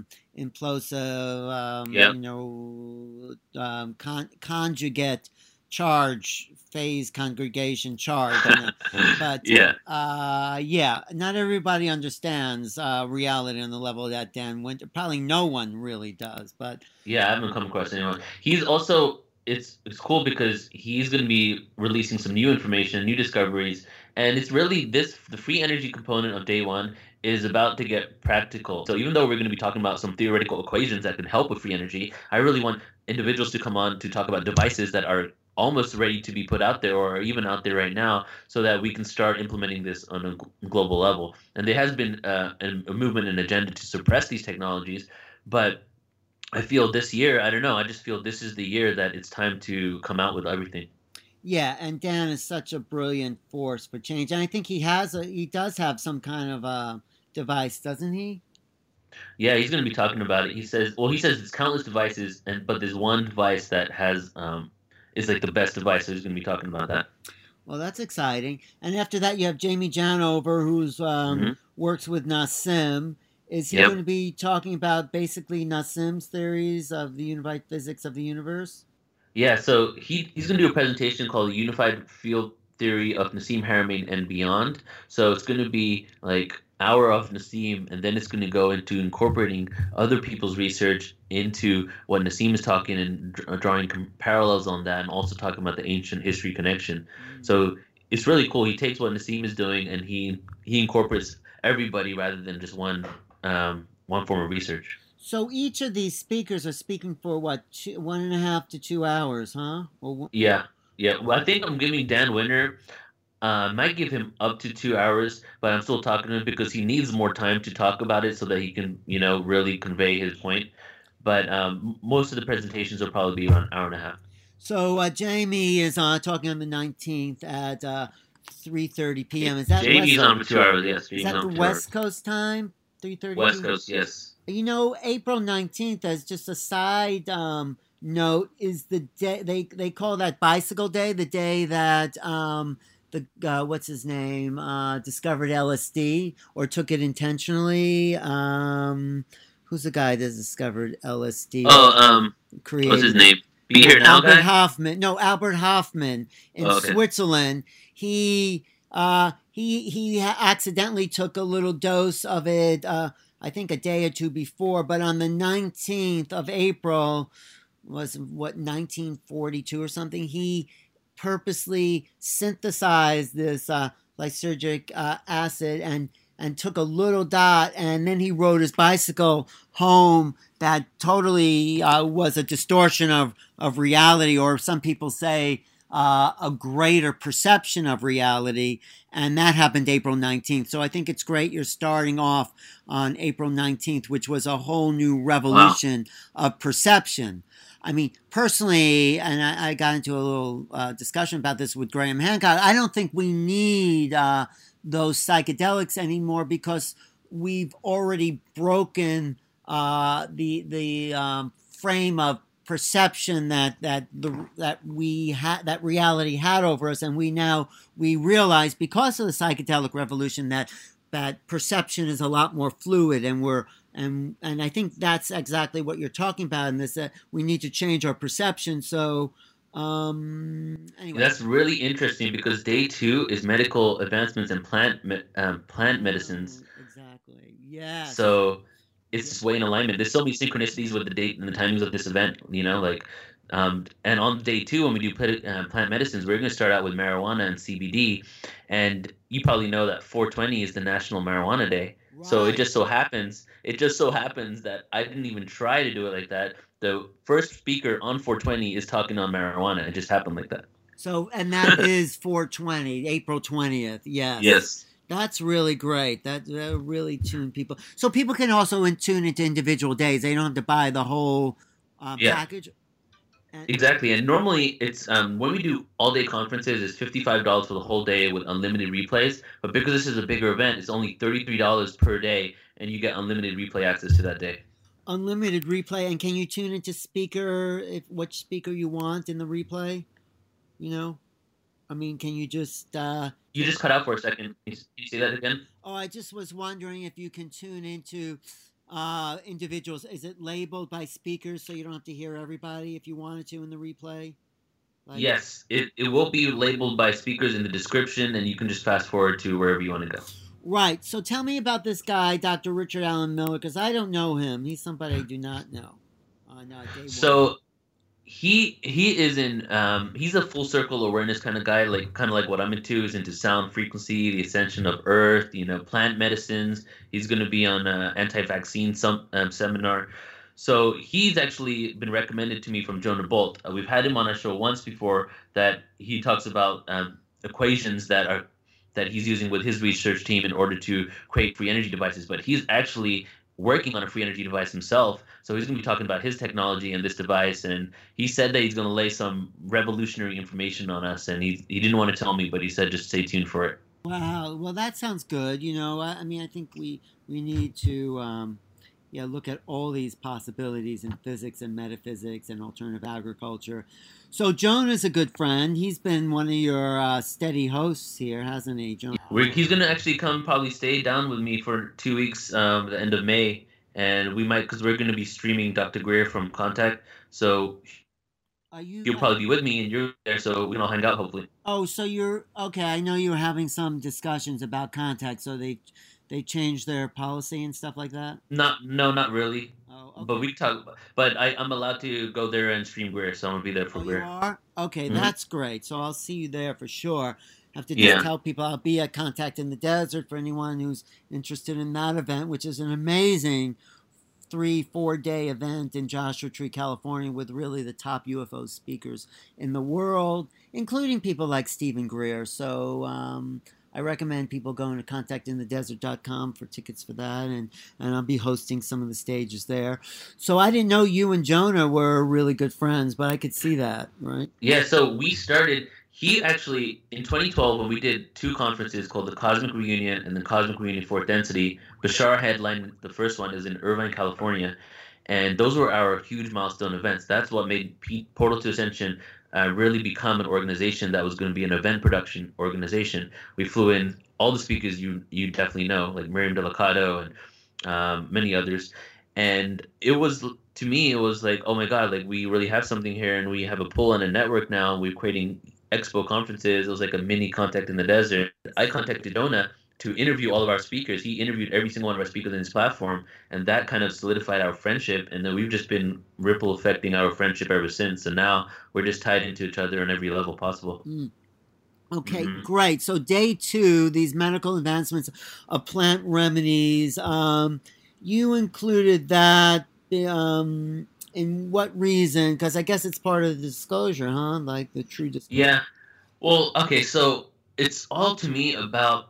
implosive, conjugate charge, phase, congregation charge. But not everybody understands reality on the level that Dan Winter. Probably no one really does. But I haven't come across anyone. He's also, it's cool because he's going to be releasing some new information, new discoveries, and it's really the free energy component of day one is about to get practical. So even though we're going to be talking about some theoretical equations that can help with free energy, I really want individuals to come on to talk about devices that are almost ready to be put out there, or even out there right now, so that we can start implementing this on a global level. And there has been a movement and agenda to suppress these technologies, but I feel this year, I don't know, I just feel this is the year that it's time to come out with everything. Yeah, and Dan is such a brilliant force for change. And I think he does have some kind of a device, doesn't he? Yeah, he's going to be talking about it. He says there's countless devices, but there's one device that has is like the best device. So he's going to be talking about that. Well, that's exciting. And after that, you have Jamie Janover, who's Hmm. works with Nassim. Is he Yep. going to be talking about basically Nassim's theories of the unified physics of the universe? Yeah, so he's going to do a presentation called the Unified Field Theory of Nassim Haramein and Beyond. So it's going to be like hour of Nassim, and then it's going to go into incorporating other people's research into what Nassim is talking and drawing parallels on that, and also talking about the ancient history connection. Mm. So it's really cool. He takes what Nassim is doing and he incorporates everybody rather than just one form of research. So each of these speakers are speaking for what, 1.5 to 2 hours, huh? Yeah, yeah. Well, I think I'm giving Dan Winner. Might give him up to 2 hours, but I'm still talking to him because he needs more time to talk about it so that he can, really convey his point. But most of the presentations will probably be around an hour and a half. So Jamie is talking on the 19th at 3:30 p.m. Is that JB's West? on for 2 hours. Yes, Is JB's that on the for 2 hours. West Coast time? 3:30 West p.m. Coast, yes. You know, April 19th, as just a side note, is the day they call that Bicycle Day, the day that the what's his name discovered LSD or took it intentionally. Who's the guy that discovered LSD? Oh, what's his Created it. name? Be here now, Albert guy. Hoffman. No, Albert Hoffman in Oh, okay. Switzerland. He accidentally took a little dose of it. I think a day or two before, but on the 19th of April, was what 1942 or something. He purposely synthesized this lysergic acid and took a little dot, and then he rode his bicycle home. That totally was a distortion of reality, or some people say a greater perception of reality, and that happened April 19th. So I think it's great you're starting off on April 19th, which was a whole new Wow. revolution of perception. I mean, personally, and I got into a little discussion about this with Graham Hancock, I don't think we need those psychedelics anymore because we've already broken the frame of perception that reality had over us, and we realize because of the psychedelic revolution that perception is a lot more fluid, and I think that's exactly what you're talking about in this, that we need to change our perception. So anyway, That's really interesting because day two is medical advancements in plant medicines. exactly, yes. So it's Yeah. just way in alignment. There's so many synchronicities with the date and the timings of this event, and on day two, when we do plant medicines, we're going to start out with marijuana and CBD. And you probably know that 420 is the National Marijuana Day. So Right. it just so happens that I didn't even try to do it like that. The first speaker on 420 is talking on marijuana. It just happened like that. So, and that is 420, April 20th. Yes. Yes. That's really great. That really tune people. So people can also tune into individual days. They don't have to buy the whole Yeah. package. And, Exactly, and normally it's when we do all day conferences, it's $55 for the whole day with unlimited replays. But because this is a bigger event, it's only $33 per day, and you get unlimited replay access to that day. unlimited replay. And can you tune into speaker, if which speaker you want in the replay? You know, I mean, can you just You just cut out for a second. Can you say that again? Oh, I just was wondering if you can tune into individuals. Is it labeled by speakers so you don't have to hear everybody if you wanted to in the replay? Like, Yes, it will be labeled by speakers in the description, and you can just fast forward to wherever you want to go. right. So tell me about this guy, Dr. Richard Allen Miller, because I don't know him. He's somebody I do not know. No, day one. So he is in he's a full circle awareness kind of guy, like kind of like what I'm into. Is into sound frequency, the ascension of earth, plant medicines. He's going to be on an anti-vaccine seminar. So he's actually been recommended to me from Jonah Bolt. We've had him on our show once before, that he talks about equations that he's using with his research team in order to create free energy devices. But he's actually working on a free energy device himself. So he's going to be talking about his technology and this device. And he said that he's going to lay some revolutionary information on us. And he didn't want to tell me, but he said just stay tuned for it. Wow. Well, that sounds good. I mean, I think we need to look at all these possibilities in physics and metaphysics and alternative agriculture. So Jonah's a good friend. He's been one of your steady hosts here, hasn't he, Jonah? He's gonna actually come probably stay down with me for 2 weeks, the end of May, and we might because we're gonna be streaming Dr. Greer from Contact, so Are you? he'll probably be with me, and you're there, so we can all hang out hopefully. Oh, so you're okay. I know you were having some discussions about Contact, so they changed their policy and stuff like that. Not really, Oh, but okay. we talk. But I'm allowed to go there and stream Greer, so I'm gonna be there for Oh, you Greer. are? Okay, Hmm. that's great. So I'll see you there for sure. Have to just Yeah. tell people I'll be at Contact in the Desert for anyone who's interested in that event, which is an amazing 3-4 day event in Joshua Tree, California, with really the top UFO speakers in the world, including people like Stephen Greer. So I recommend people going to contactinthedesert.com for tickets for that, and I'll be hosting some of the stages there. So I didn't know you and Jonah were really good friends, but I could see that, right? Yeah, so we started. He actually, in 2012, when we did two conferences called the Cosmic Reunion and the Cosmic Reunion Fourth Density, Bashar headlined the first one, is in Irvine, California. And those were our huge milestone events. That's what made Portal to Ascension really become an organization that was going to be an event production organization. We flew in all the speakers you definitely know, like Miriam Delicado and many others. And it was, to me, it was like, oh my God, like we really have something here, and we have a pull on a network now. We're creating expo conferences. It was like a mini Contact in the Desert. I contacted Jonah to interview all of our speakers. He interviewed every single one of our speakers in his platform, and that kind of solidified our friendship. And then we've just been ripple affecting our friendship ever since. And now we're just tied into each other on every level possible. Okay, great. So day 2, these medical advancements of plant remedies. You included that in what reason? Because I guess it's part of the disclosure, huh? Like the true disclosure. Yeah. Well, okay, so it's all to me about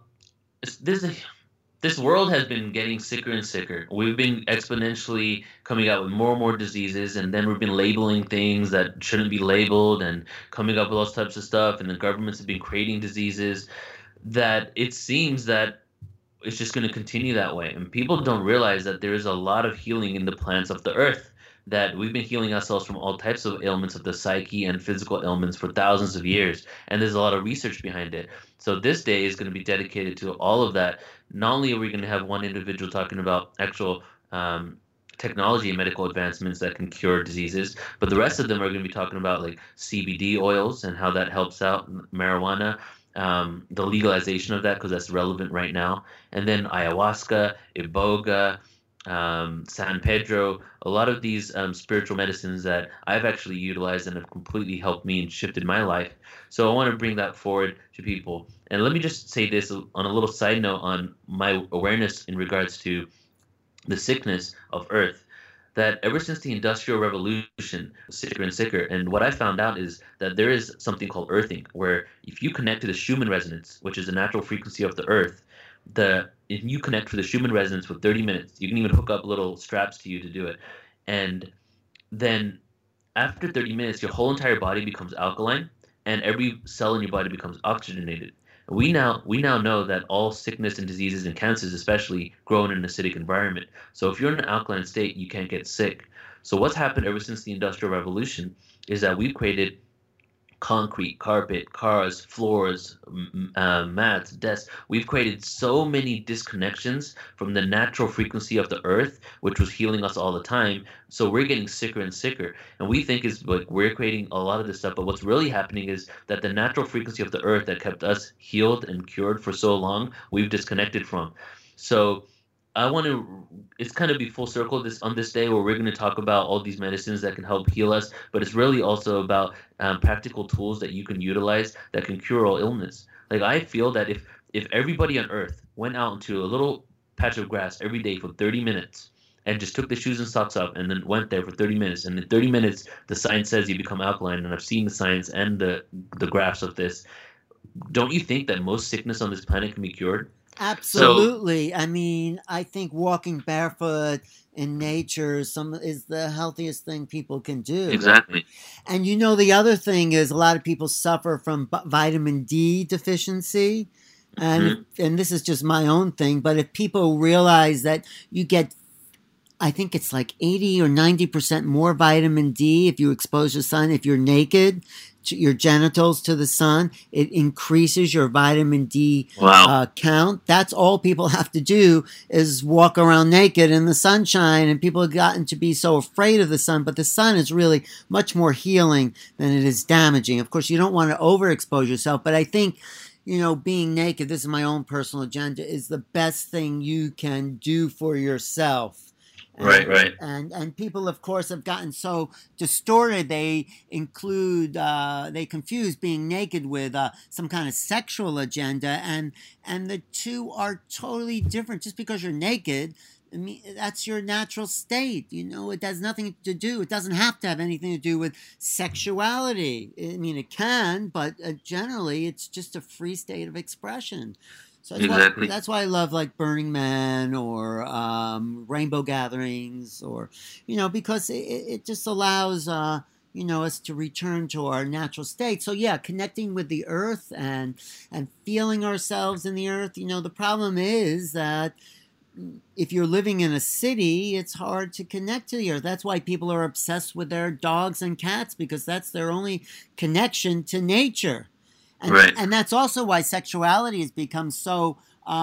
this world has been getting sicker and sicker. We've been exponentially coming out with more and more diseases, and then we've been labeling things that shouldn't be labeled and coming up with all types of stuff, and the governments have been creating diseases that it seems that it's just going to continue that way. And people don't realize that there is a lot of healing in the plants of the earth, that we've been healing ourselves from all types of ailments of the psyche and physical ailments for thousands of years. And there's a lot of research behind it. So this day is going to be dedicated to all of that. Not only are we going to have one individual talking about actual technology and medical advancements that can cure diseases, but the rest of them are going to be talking about like CBD oils and how that helps out marijuana, the legalization of that because that's relevant right now, and then ayahuasca, iboga, San Pedro, a lot of these spiritual medicines that I've actually utilized and have completely helped me and shifted my life. So I want to bring that forward to people. And let me just say this on a little side note on my awareness in regards to the sickness of Earth, that ever since the Industrial Revolution, sicker and sicker. And what I found out is that there is something called earthing, where if you connect to the Schumann resonance, which is the natural frequency of the Earth, if you connect to the Schumann resonance for 30 minutes, you can even hook up little straps to you to do it. And then after 30 minutes, your whole entire body becomes alkaline, and every cell in your body becomes oxygenated. We now know that all sickness and diseases and cancers especially grow in an acidic environment. So if you're in an alkaline state, you can't get sick. So what's happened ever since the Industrial Revolution is that we've created concrete, carpet, cars, floors, mats, desks. We've created so many disconnections from the natural frequency of the earth, which was healing us all the time. So we're getting sicker and sicker. And we think is like we're creating a lot of this stuff, but what's really happening is that the natural frequency of the earth that kept us healed and cured for so long, we've disconnected from. So I want to, it's kind of be full circle on this day where we're going to talk about all these medicines that can help heal us, but it's really also about practical tools that you can utilize that can cure all illness. Like I feel that if everybody on earth went out into a little patch of grass every day for 30 minutes and just took the shoes and socks off and then went there for 30 minutes, and in 30 minutes the science says you become alkaline, and I've seen the science and the graphs of this, don't you think that most sickness on this planet can be cured? Absolutely. So, I mean, I think walking barefoot in nature is the healthiest thing people can do. Exactly. And you know, the other thing is a lot of people suffer from vitamin D deficiency. And this is just my own thing, but if people realize that you get I think it's like 80 or 90% more vitamin D if you expose the sun. If you're naked, to your genitals to the sun, it increases your vitamin D Wow. count. That's all people have to do is walk around naked in the sunshine. And people have gotten to be so afraid of the sun, but the sun is really much more healing than it is damaging. Of course, you don't want to overexpose yourself, but I think, being naked, this is my own personal agenda, is the best thing you can do for yourself. Right, right. And people, of course, have gotten so distorted. They confuse being naked with some kind of sexual agenda, and the two are totally different. Just because you're naked, I mean, that's your natural state. It has nothing to do. It doesn't have to have anything to do with sexuality. I mean, it can, but generally, it's just a free state of expression. So Exactly. that's why I love like Burning Man or rainbow gatherings, or because it just allows us to return to our natural state. So yeah, connecting with the earth and feeling ourselves in the earth. The problem is that if you're living in a city, it's hard to connect to the earth. That's why people are obsessed with their dogs and cats, because that's their only connection to nature. Right. And that's also why sexuality has become so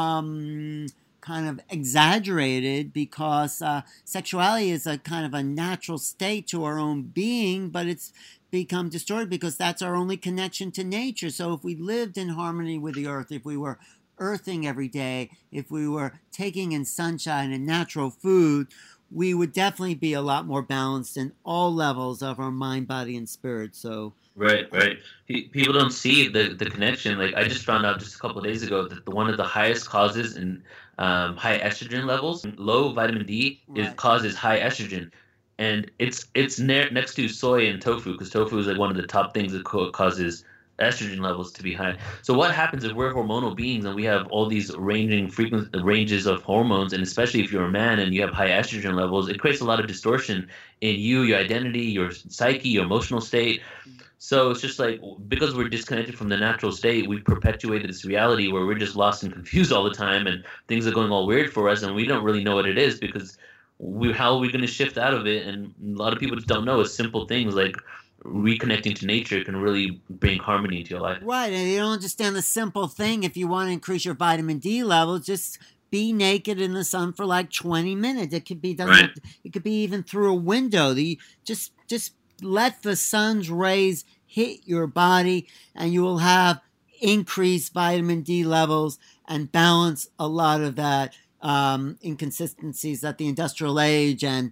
kind of exaggerated, because sexuality is a kind of a natural state to our own being, but it's become distorted because that's our only connection to nature. So if we lived in harmony with the earth, if we were earthing every day, if we were taking in sunshine and natural food, we would definitely be a lot more balanced in all levels of our mind, body, and spirit. So Right, right. People don't see the connection. Like I just found out just a couple of days ago that one of the highest causes in high estrogen levels, low vitamin D, right. causes high estrogen, and it's next to soy and tofu, because tofu is like one of the top things that causes estrogen levels to be high. So what happens if we're hormonal beings and we have all these ranges of hormones, and especially if you're a man and you have high estrogen levels, it creates a lot of distortion in you, your identity, your psyche, your emotional state. So it's just like, because we're disconnected from the natural state, we perpetuated this reality where we're just lost and confused all the time, and things are going all weird for us, and we don't really know what it is, because how are we going to shift out of it? And a lot of people just don't know. It's simple things like reconnecting to nature can really bring harmony into your life. Right, and you don't understand the simple thing. If you want to increase your vitamin D level, just be naked in the sun for like 20 minutes. It could be it could be even through a window. Just let the sun's rays hit your body, and you will have increased vitamin D levels and balance a lot of that inconsistencies that the industrial age and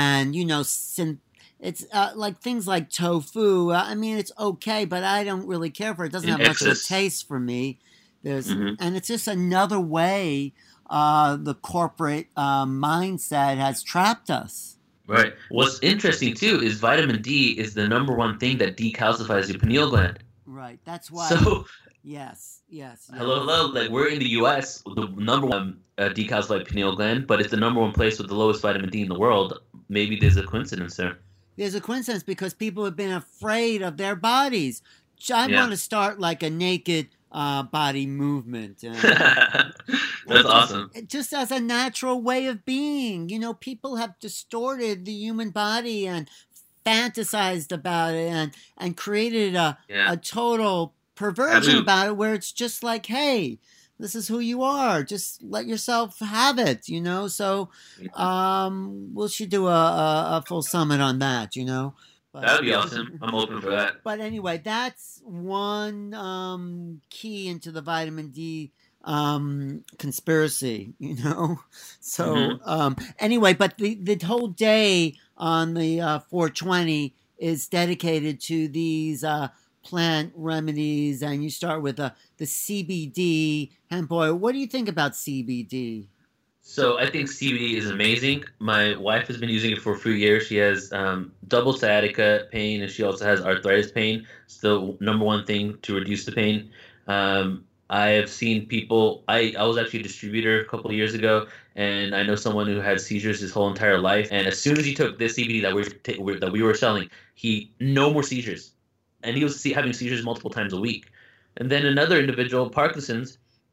it's like things like tofu. I mean, it's okay, but I don't really care for it. It doesn't have much of a taste for me. And it's just another way the corporate mindset has trapped us. Right. What's interesting too is vitamin D is the number one thing that decalcifies your pineal gland. Right. That's why. So yes. Hello. Like we're in the U.S., the number one decalcified pineal gland, but it's the number one place with the lowest vitamin D in the world. Maybe there's a coincidence there. There's a coincidence because people have been afraid of their bodies. I want to start like a naked body movement. That's awesome. Just as a natural way of being. People have distorted the human body and fantasized about it and created a total perversion about it, where it's just like, hey, this is who you are. Just let yourself have it, So we should do a full summit on that, But, that would be awesome. I'm open for that. But anyway, that's one key into the vitamin D conspiracy, So anyway, but the whole day on the 420 is dedicated to these plant remedies, and you start with the CBD hemp oil. What do you think about CBD? So I think CBD is amazing. My wife has been using it for a few years. She has double sciatica pain, and she also has arthritis pain. It's the number one thing to reduce the pain. I have seen people. I was actually a distributor a couple of years ago, and I know someone who had seizures his whole entire life. And as soon as he took this CBD that we were selling, no more seizures, and he was having seizures multiple times a week. And then another individual, Parkinson's,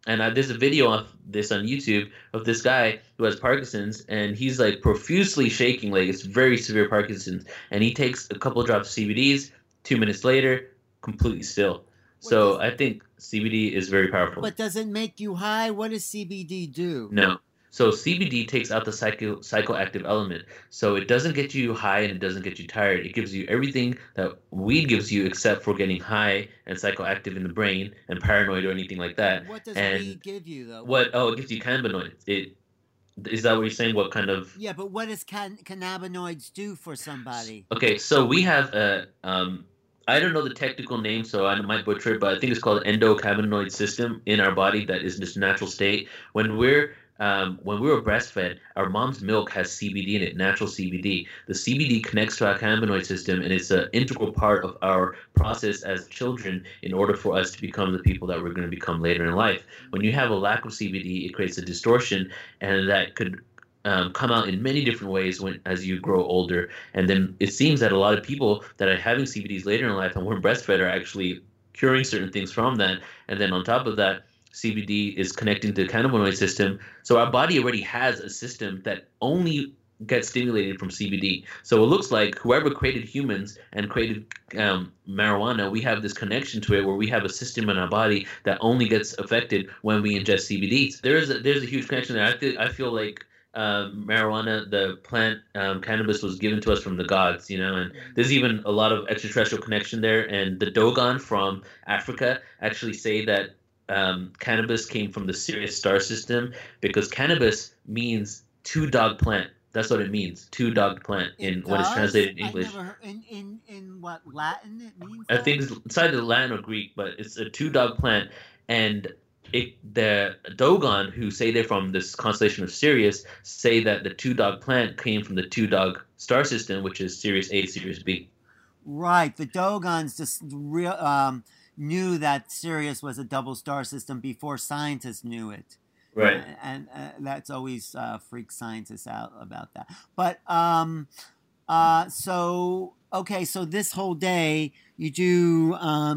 And there's a video of this on YouTube of this guy who has Parkinson's, and he's like profusely shaking, like it's very severe Parkinson's. And he takes a couple of drops of CBDs. 2 minutes later, completely still. So I think CBD is very powerful. But does it make you high? What does CBD do? No. So CBD takes out the psychoactive element. So it doesn't get you high and it doesn't get you tired. It gives you everything that weed gives you except for getting high and psychoactive in the brain and paranoid or anything like that. What does and weed give you, though? It gives you cannabinoids. Is that what you're saying? What kind of? Yeah, but what does cannabinoids do for somebody? Okay, so we have I don't know the technical name, so I might butcher it, but I think it's called endocannabinoid system in our body that is this natural state. When we were breastfed, our mom's milk has CBD in it, natural CBD. The CBD connects to our cannabinoid system, and it's an integral part of our process as children in order for us to become the people that we're going to become later in life. When you have a lack of CBD, it creates a distortion, and that could come out in many different ways as you grow older. And then it seems that a lot of people that are having CBDs later in life and weren't breastfed are actually curing certain things from that. And then on top of that, CBD is connecting to the cannabinoid system. So our body already has a system that only gets stimulated from CBD. So it looks like whoever created humans and created marijuana, we have this connection to it where we have a system in our body that only gets affected when we ingest CBD. There's a huge connection there. I feel like marijuana, the plant, cannabis was given to us from the gods, and there's even a lot of extraterrestrial connection there. And the Dogon from Africa actually say that cannabis came from the Sirius star system because cannabis means two-dog plant. That's what it means, two-dog plant when it's translated in English. I never heard, in what, Latin it means? I think it's either Latin or Greek, but it's a two-dog plant. And the Dogon, who say they're from this constellation of Sirius, say that the two-dog plant came from the two-dog star system, which is Sirius A, Sirius B. Right. The Dogons just knew that Sirius was a double star system before scientists knew it. Right. And that's always freaks scientists out about that. But so this whole day you do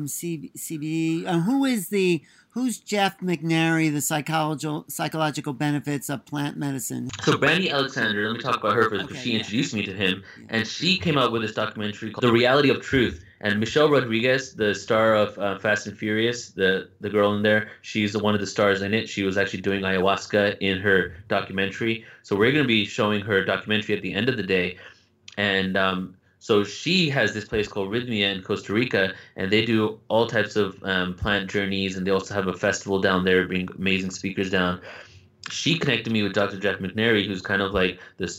CBD. Who's Jeff McNary, the psychological benefits of plant medicine? So Brandy Alexander, let me talk about her first because she introduced me to him, and she came out with this documentary called The Reality of Truth. And Michelle Rodriguez, the star of Fast and Furious, the girl in there, she's one of the stars in it. She was actually doing ayahuasca in her documentary. So we're going to be showing her documentary at the end of the day. And so she has this place called Rhythmia in Costa Rica, and they do all types of plant journeys, and they also have a festival down there, bring amazing speakers down. She connected me with Dr. Jeff McNary, who's kind of like the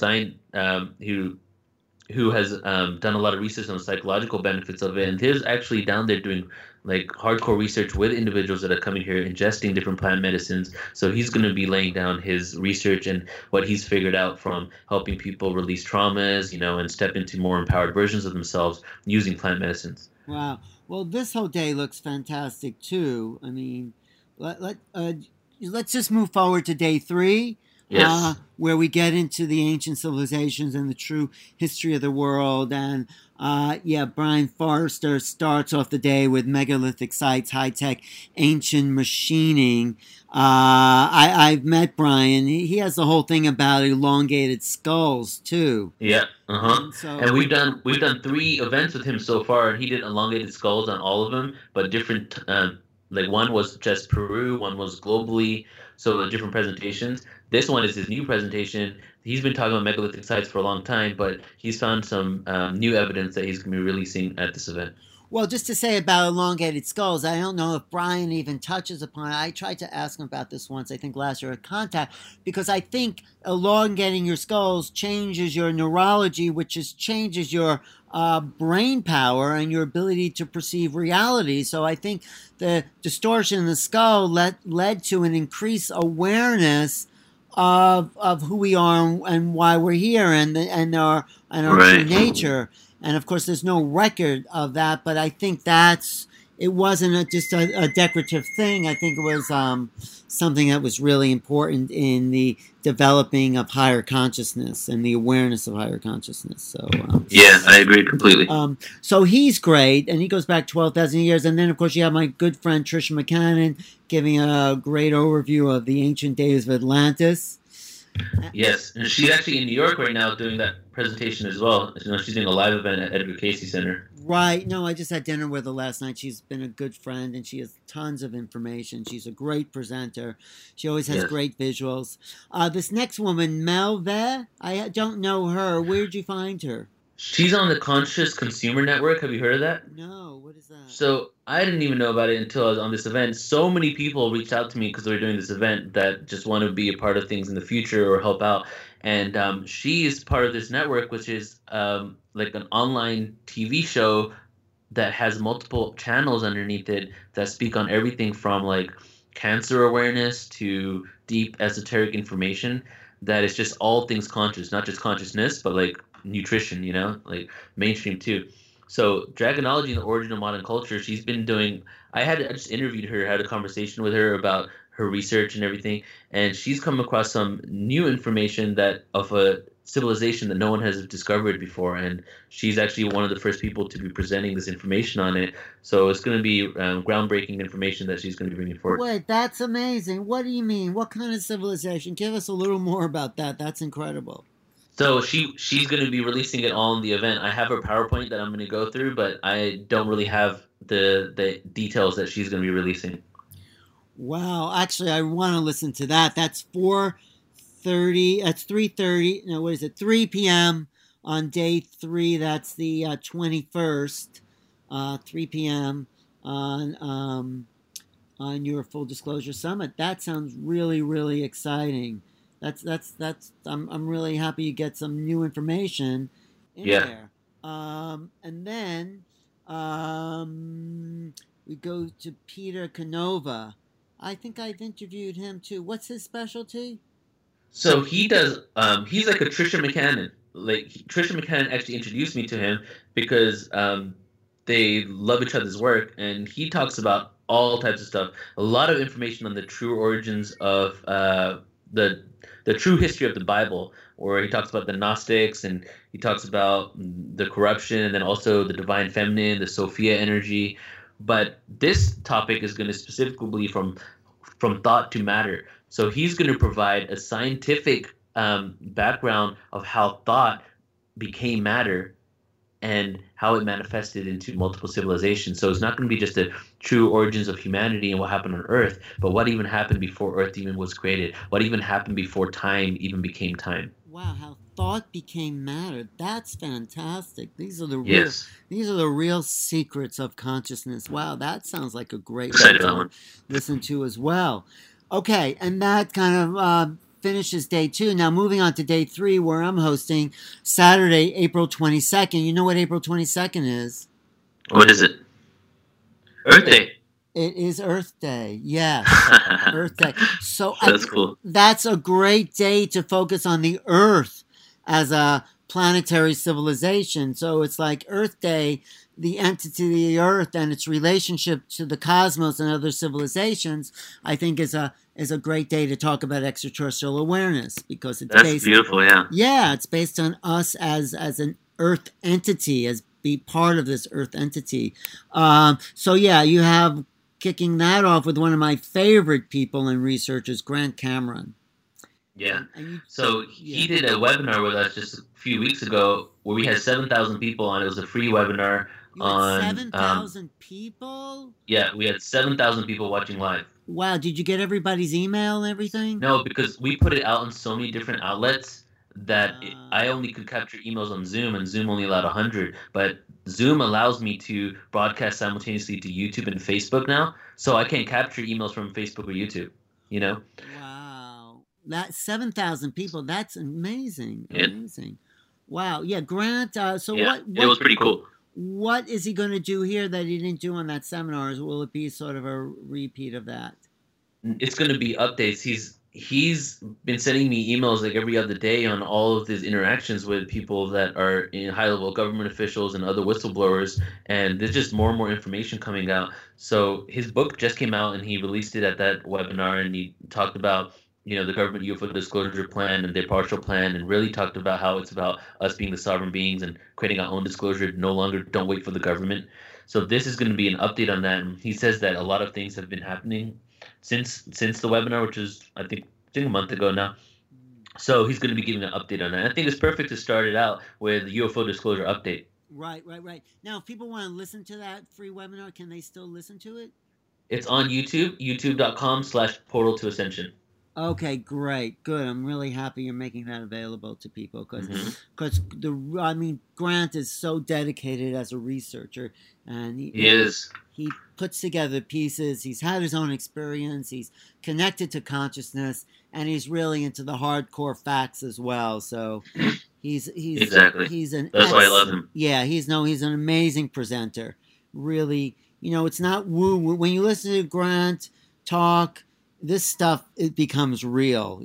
who has done a lot of research on the psychological benefits of it, and he's actually down there doing like hardcore research with individuals that are coming here ingesting different plant medicines. So he's going to be laying down his research and what he's figured out from helping people release traumas, and step into more empowered versions of themselves using plant medicines. Wow. Well, this whole day looks fantastic too. I mean, let's just move forward to day 3. Yes. Where we get into the ancient civilizations and the true history of the world. And Brian Forrester starts off the day with megalithic sites, high-tech, ancient machining. I've met Brian. He has the whole thing about elongated skulls too. Yeah. And we've done 3 events with him so far, and he did elongated skulls on all of them, but different. Like one was just Peru, one was globally, so the different presentations. This one is his new presentation. He's been talking about megalithic sites for a long time, but he's found some new evidence that he's going to be releasing at this event. Well, just to say about elongated skulls, I don't know if Brian even touches upon it. I tried to ask him about this once, I think last year at Contact, because I think elongating your skulls changes your neurology, which changes your brain power and your ability to perceive reality. So I think the distortion in the skull led to an increased awareness of who we are and why we're here and our true nature. And of course, there's no record of that, but I think that's it wasn't just a decorative thing. I think it was something that was really important in the developing of higher consciousness and the awareness of higher consciousness. So yeah, I agree completely. So he's great, and he goes back 12,000 years. And then, of course, you have my good friend Tricia McCannon giving a great overview of the ancient days of Atlantis. Yes, and she's actually in New York right now doing that presentation as well. You know, she's doing a live event at Edgar Cayce Center. Right. No, I just had dinner with her last night. She's been a good friend, and she has tons of information. She's a great presenter. She always has great visuals. This next woman, Melve, I don't know her. Where'd you find her? She's on the Conscious Consumer Network. Have you heard of that? No. What is that? So I didn't even know about it until I was on this event. So many people reached out to me because they were doing this event that just want to be a part of things in the future or help out. And she is part of this network, which is like an online TV show that has multiple channels underneath it that speak on everything from like cancer awareness to deep esoteric information. That is just all things conscious, not just consciousness, but like nutrition, you know, like mainstream too. So Dragonology and the Origin of Modern Culture, she's been doing, I just interviewed her, had a conversation with her about her research and everything, and she's come across some new information that of a civilization that no one has discovered before, and she's actually one of the first people to be presenting this information on it. So it's going to be groundbreaking information that she's going to be bringing forward. Wait, that's amazing. What do you mean? What kind of civilization? Give us a little more about that. That's incredible. So she's going to be releasing it all in the event. I have her PowerPoint that I'm going to go through, but I don't really have the details that she's going to be releasing. Wow. Actually, I want to listen to that. That's 4:30. That's 3:30. No, what is it? 3 p.m. on day 3. That's the 21st. 3 p.m. on your Full Disclosure Summit. That sounds really, really exciting. I'm really happy you get some new information in there. And then we go to Peter Canova. I think I've interviewed him too. What's his specialty? So he does. He's like a Tricia McCannon. Like Tricia McCannon actually introduced me to him because they love each other's work, and he talks about all types of stuff. A lot of information on the true origins of the true history of the Bible, where he talks about the Gnostics and he talks about the corruption and then also the divine feminine, the Sophia energy. But this topic is going to specifically be from thought to matter. So he's going to provide a scientific background of how thought became matter and how it manifested into multiple civilizations. So it's not going to be just the true origins of humanity and what happened on Earth, but what even happened before Earth even was created, what even happened before time even became time. Wow, how thought became matter. That's fantastic. These are the real secrets of consciousness. Wow, that sounds like a great one to listen to as well. Okay, and that kind of finishes day 2. Now moving on to day 3, where I'm hosting Saturday, April 22nd. You know what April 22nd is? What is it? Earth Day. It is Earth Day. Yes, Earth Day. So that's cool. That's a great day to focus on the Earth as a planetary civilization. So it's like Earth Day, the entity of the Earth and its relationship to the cosmos and other civilizations, I think is a great day to talk about extraterrestrial awareness, because it's beautiful, yeah. Yeah, it's based on us as an Earth entity, as be part of this Earth entity. So yeah, you have kicking that off with one of my favorite people and researchers, Grant Cameron. Yeah. So he did a webinar with us just a few weeks ago where we had 7,000 people on. It was a free webinar. You had 7,000 people? Yeah, we had 7,000 people watching live. Wow, did you get everybody's email and everything? No, because we put it out on so many different outlets that I only could capture emails on Zoom, and Zoom only allowed 100. But Zoom allows me to broadcast simultaneously to YouTube and Facebook now, so I can't capture emails from Facebook or YouTube, you know? Wow. That 7,000 people, that's amazing. Yeah. Amazing. Wow. Yeah, Grant, so yeah, what it was pretty cool. What is he going to do here that he didn't do on that seminar? Will it be sort of a repeat of that? It's going to be updates. he's been sending me emails like every other day on all of his interactions with people that are in high level government officials and other whistleblowers, and there's just more and more information coming out. So his book just came out and he released it at that webinar, and he talked about the government UFO disclosure plan and their partial plan, and really talked about how it's about us being the sovereign beings and creating our own disclosure. No longer don't wait for the government. So this is going to be an update on that, and he says that a lot of things have been happening since the webinar, which is I think a month ago now. So he's going to be giving an update on that. I think it's perfect to start it out with the UFO disclosure update. Right. Now, if people want to listen to that free webinar, can they still listen to it? It's on YouTube, youtube.com/portal to ascension. Okay, great, good. I'm really happy you're making that available to people because Grant is so dedicated as a researcher, and he is. He puts together pieces. He's had his own experience. He's connected to consciousness, and he's really into the hardcore facts as well. So he's exactly. That's why I love him. Yeah, he's an amazing presenter. Really, it's not woo. When you listen to Grant talk, this stuff, it becomes real,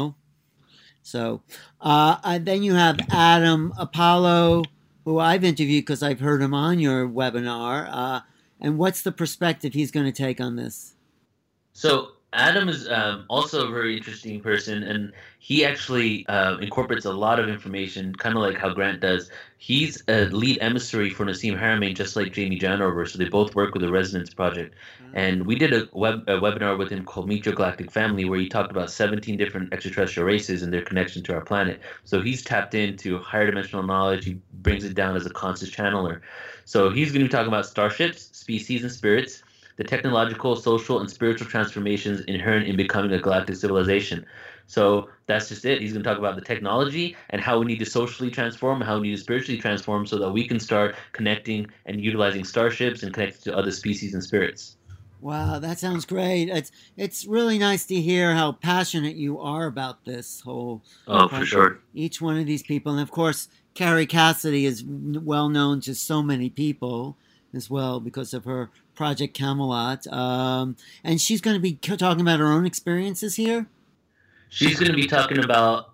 So, then you have Adam Apollo, who I've interviewed because I've heard him on your webinar. And what's the perspective he's going to take on this? So Adam is also a very interesting person, and he actually incorporates a lot of information, kind of like how Grant does. He's a lead emissary for Nassim Haramein, just like Jamie Janover, so they both work with the Resonance Project. And we did a webinar with him called Meet Your Galactic Family, where he talked about 17 different extraterrestrial races and their connection to our planet. So he's tapped into higher dimensional knowledge. He brings it down as a conscious channeler. So he's going to be talking about starships, species, and spirits, the technological, social, and spiritual transformations inherent in becoming a galactic civilization. So that's just it. He's going to talk about the technology and how we need to socially transform, how we need to spiritually transform so that we can start connecting and utilizing starships and connecting to other species and spirits. Wow, that sounds great. It's really nice to hear how passionate you are about this whole. Oh, for sure. Each one of these people, and of course, Carrie Cassidy is well known to so many people as well because of her Project Camelot. And she's going to be talking about her own experiences here? She's going to be talking about,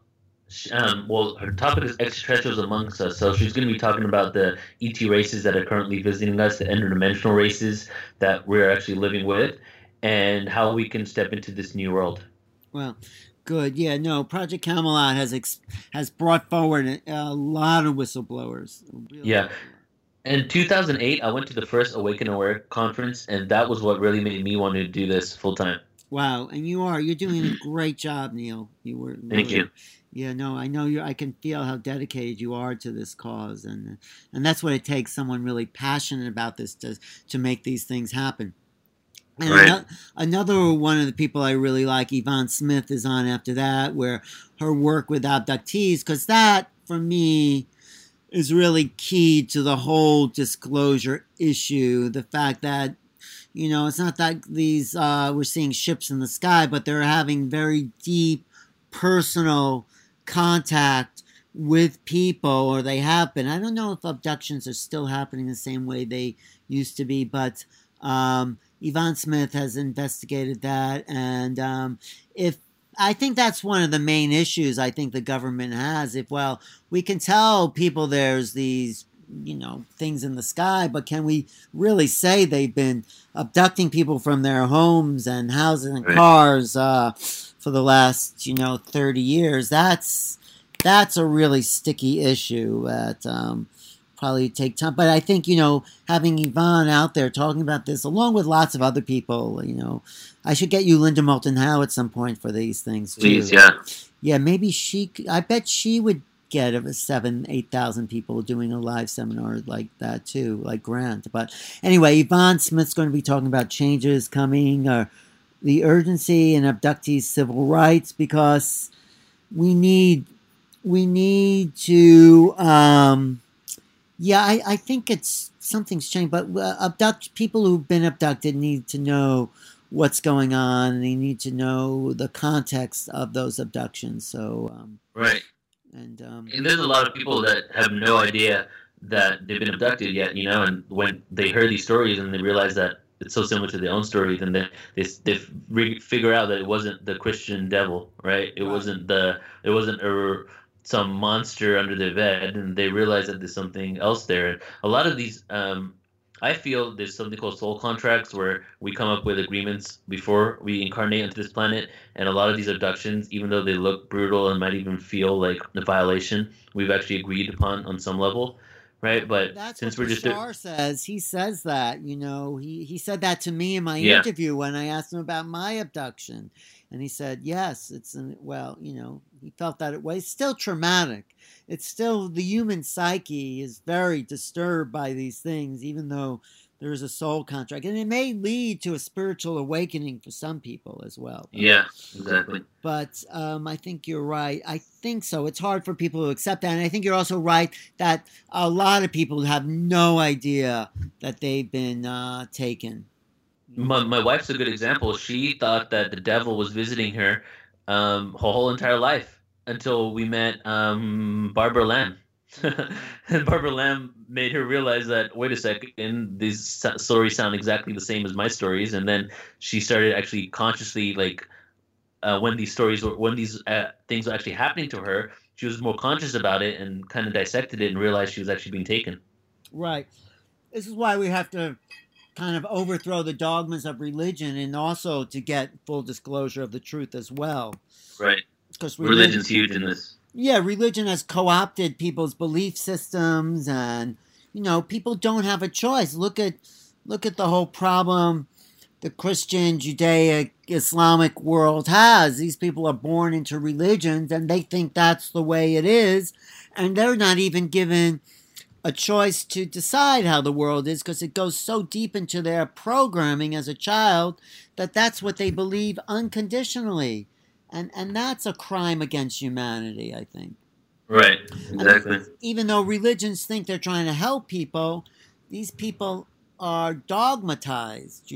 her topic is extraterrestrials amongst us. So she's going to be talking about the ET races that are currently visiting us, the interdimensional races that we're actually living with, and how we can step into this new world. Well, good. Yeah, no, Project Camelot has brought forward a lot of whistleblowers. Really. Yeah. In 2008, I went to the first Awaken Aware conference, and that was what really made me want to do this full time. Wow, and you're doing a great job, Neil. Thank you. Yeah, no, I know I can feel how dedicated you are to this cause, and that's what it takes. Someone really passionate about this to make these things happen. And right. Another one of the people I really like, Yvonne Smith, is on after that, where her work with abductees, because that for me is really key to the whole disclosure issue. The fact that, it's not that these, we're seeing ships in the sky, but they're having very deep personal contact with people, or they have been. I don't know if abductions are still happening the same way they used to be, but Yvonne Smith has investigated that. And I think that's one of the main issues I think the government has. We can tell people there's these, things in the sky, but can we really say they've been abducting people from their homes and houses and cars for the last, 30 years? That's a really sticky issue that probably take time. But I think, having Yvonne out there talking about this, along with lots of other people, I should get you Linda Moulton Howe at some point for these things, too. Please, yeah. Yeah, maybe I bet she would get 8,000 people doing a live seminar like that, too, like Grant. But anyway, Yvonne Smith's going to be talking about changes coming, the urgency in abductees' civil rights, because we need to, I think something's changed, but people who've been abducted need to know what's going on, and they need to know the context of those abductions. So, right. And there's a lot of people that have no idea that they've been abducted yet, and when they hear these stories and they realize that it's so similar to their own stories, and then they figure out that it wasn't the Christian devil, right? It Right. wasn't some monster under their bed, and they realize that there's something else there. A lot of these, I feel there's something called soul contracts where we come up with agreements before we incarnate onto this planet, and a lot of these abductions, even though they look brutal and might even feel like a violation, we've actually agreed upon on some level, right? But That's since what we're just Bashar says. He says that, he said that to me in my yeah, interview when I asked him about my abduction. And he said, yes, he felt that it was still traumatic. It's still, the human psyche is very disturbed by these things, even though there's a soul contract. And it may lead to a spiritual awakening for some people as well. yeah, exactly. But I think you're right. I think so. It's hard for people to accept that. And I think you're also right that a lot of people have no idea that they've been taken. My wife's a good example. She thought that the devil was visiting her her whole entire life until we met Barbara Lamb. And Barbara Lamb made her realize that, wait a second, these stories sound exactly the same as my stories. And then she started actually consciously, like, when these things were actually happening to her, she was more conscious about it and kind of dissected it and realized she was actually being taken. Right. This is why we have to kind of overthrow the dogmas of religion, and also to get full disclosure of the truth as well. Right. Because religion's huge in this. Yeah, religion has co-opted people's belief systems, and people don't have a choice. Look at the whole problem the Christian, Judaic, Islamic world has. These people are born into religions, and they think that's the way it is, and they're not even given a choice to decide how the world is, because it goes so deep into their programming as a child that that's what they believe unconditionally. And that's a crime against humanity, I think. Right, exactly. Even though religions think they're trying to help people, these people are dogmatized,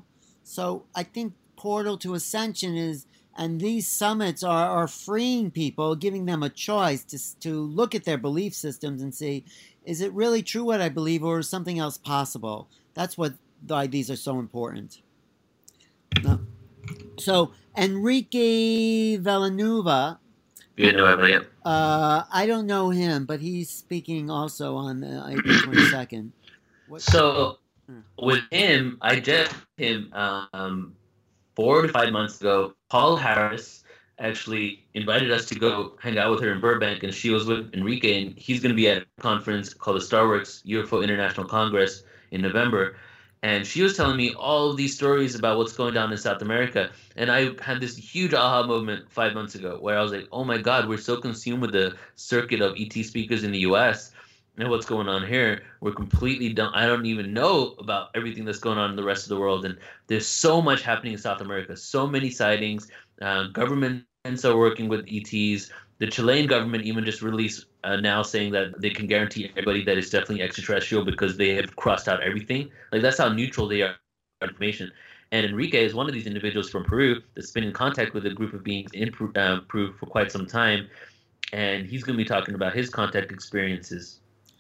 So I think Portal to Ascension and these summits are freeing people, giving them a choice to look at their belief systems and see, is it really true what I believe, or is something else possible? That's why these are so important. No. So Enrique Villanueva, I don't know him, but he's speaking also on April 22nd. So with him, I just him 4 to 5 months ago. Paul Harris actually invited us to go hang out with her in Burbank, and she was with Enrique, and he's going to be at a conference called the Starworks UFO International Congress in November. And she was telling me all of these stories about what's going down in South America. And I had this huge aha moment 5 months ago where I was like, oh my God, we're so consumed with the circuit of ET speakers in the US and what's going on here. We're completely done. I don't even know about everything that's going on in the rest of the world. And there's so much happening in South America, so many sightings. Governments are working with ETs. The Chilean government even just released now saying that they can guarantee everybody that it's definitely extraterrestrial because they have crossed out everything. Like, that's how neutral they are on information. And Enrique is one of these individuals from Peru that's been in contact with a group of beings in Peru for quite some time. And he's going to be talking about his contact experiences.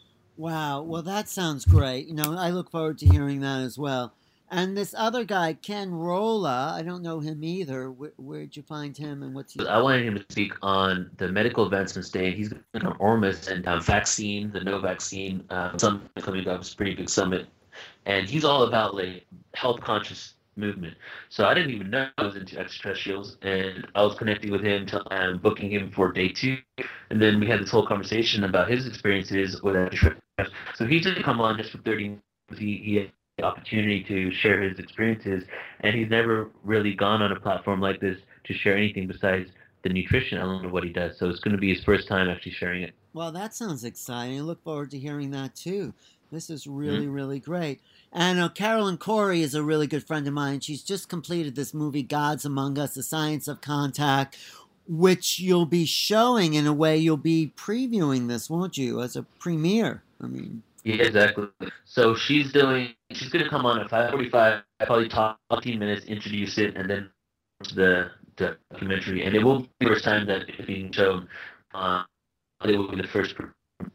Wow. Well, that sounds great. I look forward to hearing that as well. And this other guy, Ken Rolla, I don't know him either. Where'd you find him, and what's he? I wanted him to speak on the medical advancements day. He's going to come Ormus and vaccine, the no vaccine summit coming up. It's a pretty big summit. And he's all about like health conscious movement. So I didn't even know I was into extraterrestrials, and I was connecting with him, booking him for day 2. And then we had this whole conversation about his experiences with extraterrestrials. So he's going to come on just for 30 minutes. He had the opportunity to share his experiences, and he's never really gone on a platform like this to share anything besides the nutrition element of what he does. So it's going to be his first time actually sharing it. Well, that sounds exciting. I look forward to hearing that too. This is really, really great. And Carolyn Corey is a really good friend of mine. She's just completed this movie, Gods Among Us, The Science of Contact, which you'll be showing in a way. You'll be previewing this, won't you, as a premiere? I mean... Yeah, exactly. So she's going to come on at 5:45, probably talk 15 minutes, introduce it, and then the documentary. And it will be the first time that it's being shown. It will be the first.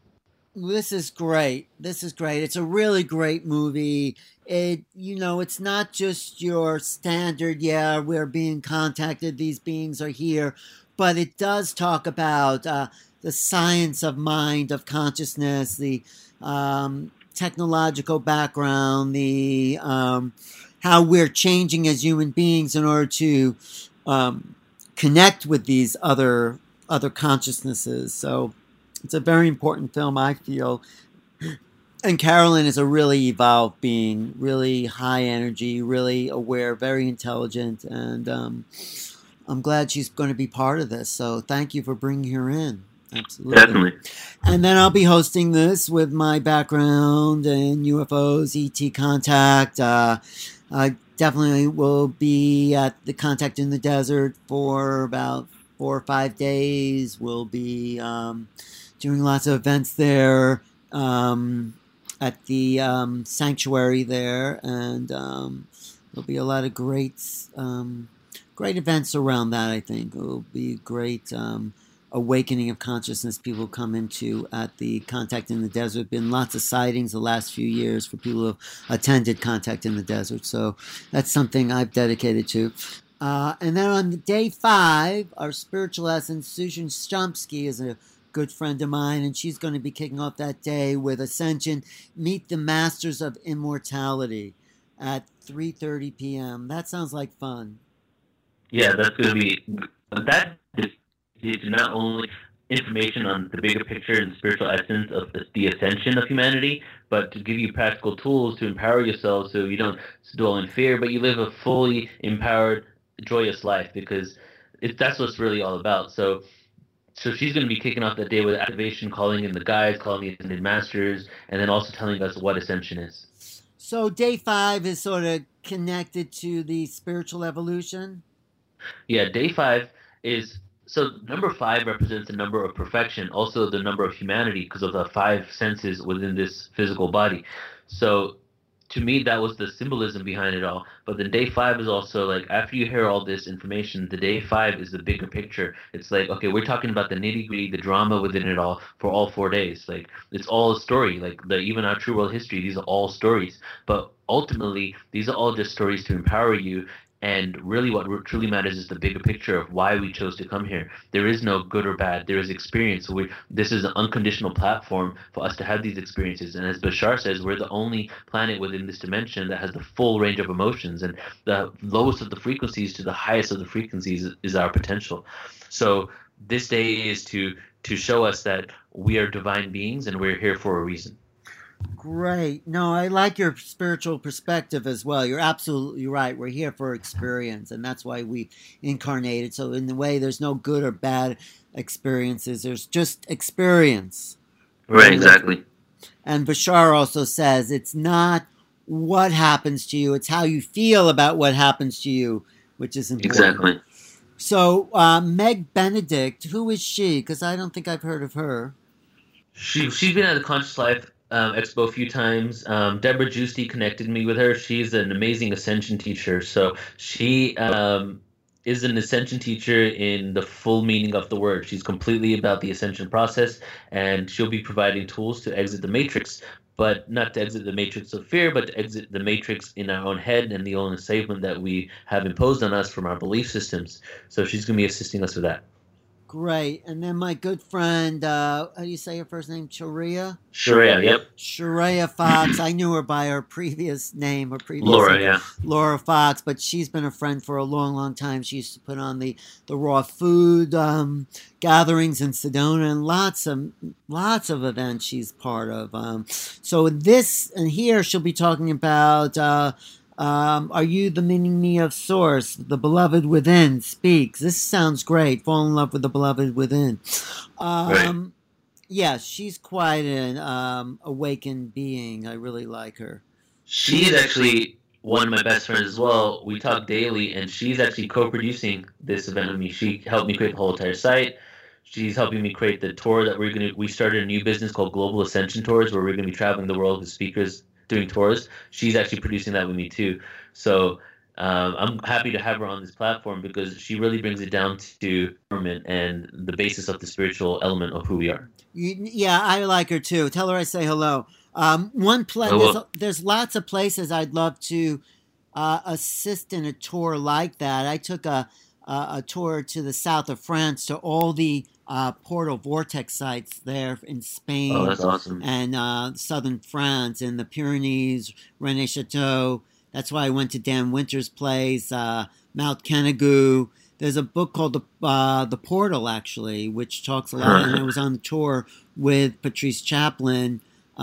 This is great. This is great. It's a really great movie. It's not just your standard, yeah, we're being contacted, these beings are here, but it does talk about the science of mind, of consciousness, the technological background, the how we're changing as human beings in order to um, connect with these other consciousnesses. So it's a very important film, I feel. And Carolyn is a really evolved being, really high energy, really aware, very intelligent, and I'm glad she's going to be part of this. So thank you for bringing her in. Absolutely. Definitely. And then I'll be hosting this with my background in UFOs, ET contact. I definitely will be at the Contact in the Desert for about 4 or 5 days. We'll be doing lots of events there. At the sanctuary there, and there'll be a lot of great events around that. I think it'll be great awakening of consciousness people come into at the Contact in the Desert. Been lots of sightings the last few years for people who have attended Contact in the Desert, so that's something I've dedicated to. And then on day 5, our spiritual essence, Susan Chomsky, is a good friend of mine, and she's going to be kicking off that day with Ascension, Meet the Masters of Immortality at 3:30 p.m. That sounds like fun. Yeah, that's going to be that is not only information on the bigger picture and spiritual essence of the ascension of humanity, but to give you practical tools to empower yourself so you don't dwell in fear, but you live a fully empowered, joyous life, because that's what it's really all about. So she's going to be kicking off that day with activation, calling in the guides, calling the ascended masters, and then also telling us what ascension is. So day 5 is sort of connected to the spiritual evolution? Yeah, day 5 is... So number 5 represents the number of perfection, also the number of humanity, because of the 5 senses within this physical body. So to me, that was the symbolism behind it all. But then day 5 is also like, after you hear all this information, the day 5 is the bigger picture. It's like, okay, we're talking about the nitty gritty, the drama within it all for all 4 days. Like, it's all a story. Like, even our true world history, these are all stories. But ultimately, these are all just stories to empower you. And really what truly matters is the bigger picture of why we chose to come here. There is no good or bad. There is experience. This is an unconditional platform for us to have these experiences. And as Bashar says, we're the only planet within this dimension that has the full range of emotions. And the lowest of the frequencies to the highest of the frequencies is our potential. So this day is to show us that we are divine beings and we're here for a reason. Great. No, I like your spiritual perspective as well. You're absolutely right. We're here for experience, and that's why we incarnated. So in a way, there's no good or bad experiences. There's just experience. Right, exactly. And Bashar also says it's not what happens to you, it's how you feel about what happens to you, which is important. Exactly. So Meg Benedict, who is she? Because I don't think I've heard of her. She's been at the Conscious Life Expo a few times. Deborah Giusti connected me with her. She's an amazing ascension teacher. So she is an ascension teacher in the full meaning of the word. She's completely about the ascension process, and she'll be providing tools to exit the matrix, but not to exit the matrix of fear, but to exit the matrix in our own head and the own enslavement that we have imposed on us from our belief systems. So she's going to be assisting us with that. Great. And then my good friend, how do you say her first name? Sharia? Sharia, yep. Sharia Fox. I knew her by her previous name, Laura, yeah. Laura Fox, but she's been a friend for a long, long time. She used to put on the raw food gatherings in Sedona, and lots of events she's part of. So this and here she'll be talking about are you the mini-me of Source? The beloved within speaks. This sounds great. Fall in love with the beloved within. Right. Yeah, she's quite an awakened being. I really like her. She's actually one of my best friends as well. We talk daily, and she's actually co-producing this event with me. She helped me create the whole entire site. She's helping me create the tour that we started a new business called Global Ascension Tours, where we're going to be traveling the world with speakers doing tours. She's actually producing that with me too. So I'm happy to have her on this platform because she really brings it down to government and the basis of the spiritual element of who we are. Yeah, I like her too. Tell her I say hello. One place Oh well, there's lots of places I'd love to assist in a tour like that. I took a tour to the south of France to all the portal vortex sites there in oh Spain that's awesome. and southern France in the Pyrenees, René Chateau. That's why I went to Dan Winter's place, Mount Canigou. There's a book called the Portal actually, which talks a lot. And I was on the tour with Patrice Chaplin,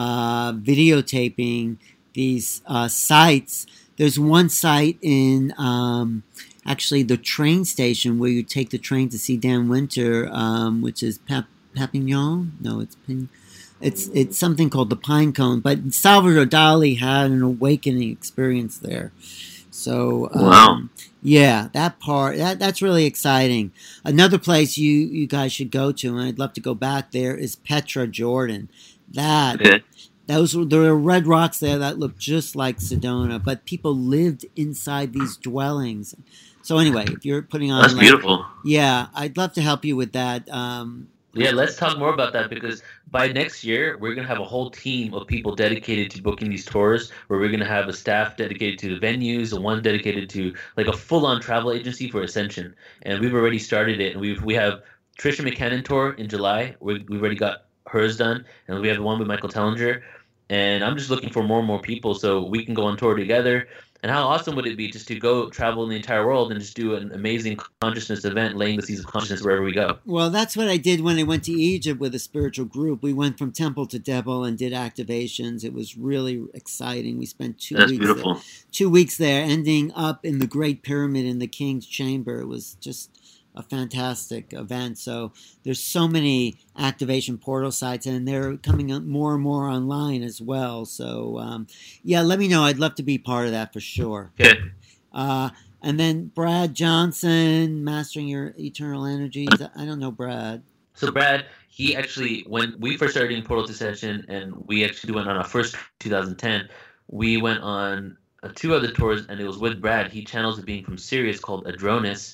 videotaping these sites. There's one site in actually the train station where you take the train to see Dan Winter, which is Papignon. No, it's something called the Pine Cone. But Salvador Dali had an awakening experience there. So Wow. yeah, that part that's really exciting. Another place you guys should go to, and I'd love to go back there, is Petra, Jordan. That Okay. there are red rocks there that look just like Sedona, but people lived inside these dwellings. So anyway, if you're putting on That's beautiful. yeah, I'd love to help you with that. Yeah, let's talk more about that because by next year we're gonna have a whole team of people dedicated to booking these tours. Where we're gonna have a staff dedicated to the venues, and one dedicated to like a full-on travel agency for Ascension. And we've already started it, and we have Trisha McCannon tour in July. We've already got hers done, and we have the one with Michael Tellinger. And I'm just looking for more and more people so we can go on tour together. And how awesome would it be just to go travel in the entire world and just do an amazing consciousness event, laying the seeds of consciousness wherever we go? Well, that's what I did when I went to Egypt with a spiritual group. We went from temple to temple and did activations. It was really exciting. We spent That's beautiful. 2 weeks there, ending up in the Great Pyramid in the King's Chamber. It was just a fantastic event. So there's so many activation portal sites, and they're coming up more and more online as well. So yeah, let me know. I'd love to be part of that for sure. Okay. And then Brad Johnson, Mastering Your Eternal Energies. I don't know Brad. So Brad, he actually, when we first started doing Portal to Session, and we actually went on our first 2010, we went on two other tours, and it was with Brad. He channels a being from Sirius called Adronis,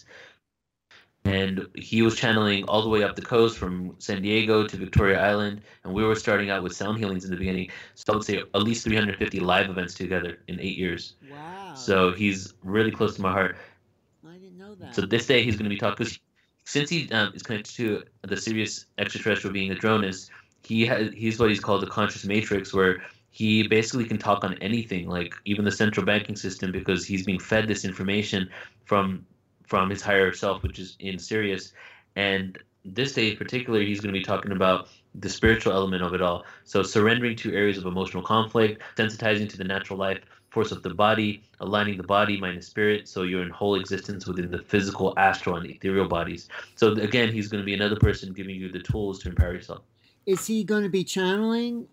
and he was channeling all the way up the coast from San Diego to Victoria Island, and we were starting out with sound healings in the beginning. So I would say at least 350 live events together in 8 years. Wow. So he's really close to my heart. I didn't know that. So this day he's going to be talking, because since he is connected to the Sirius extraterrestrial being Adronis, he's what he's called the conscious matrix, where he basically can talk on anything, like even the central banking system, because he's being fed this information from his higher self, which is in Sirius. And this day in particular, he's going to be talking about the spiritual element of it all. So surrendering to areas of emotional conflict, sensitizing to the natural life force of the body, aligning the body, mind, and spirit, so you're in whole existence within the physical, astral, and ethereal bodies. So again, he's going to be another person giving you the tools to empower yourself. Is he going to be channeling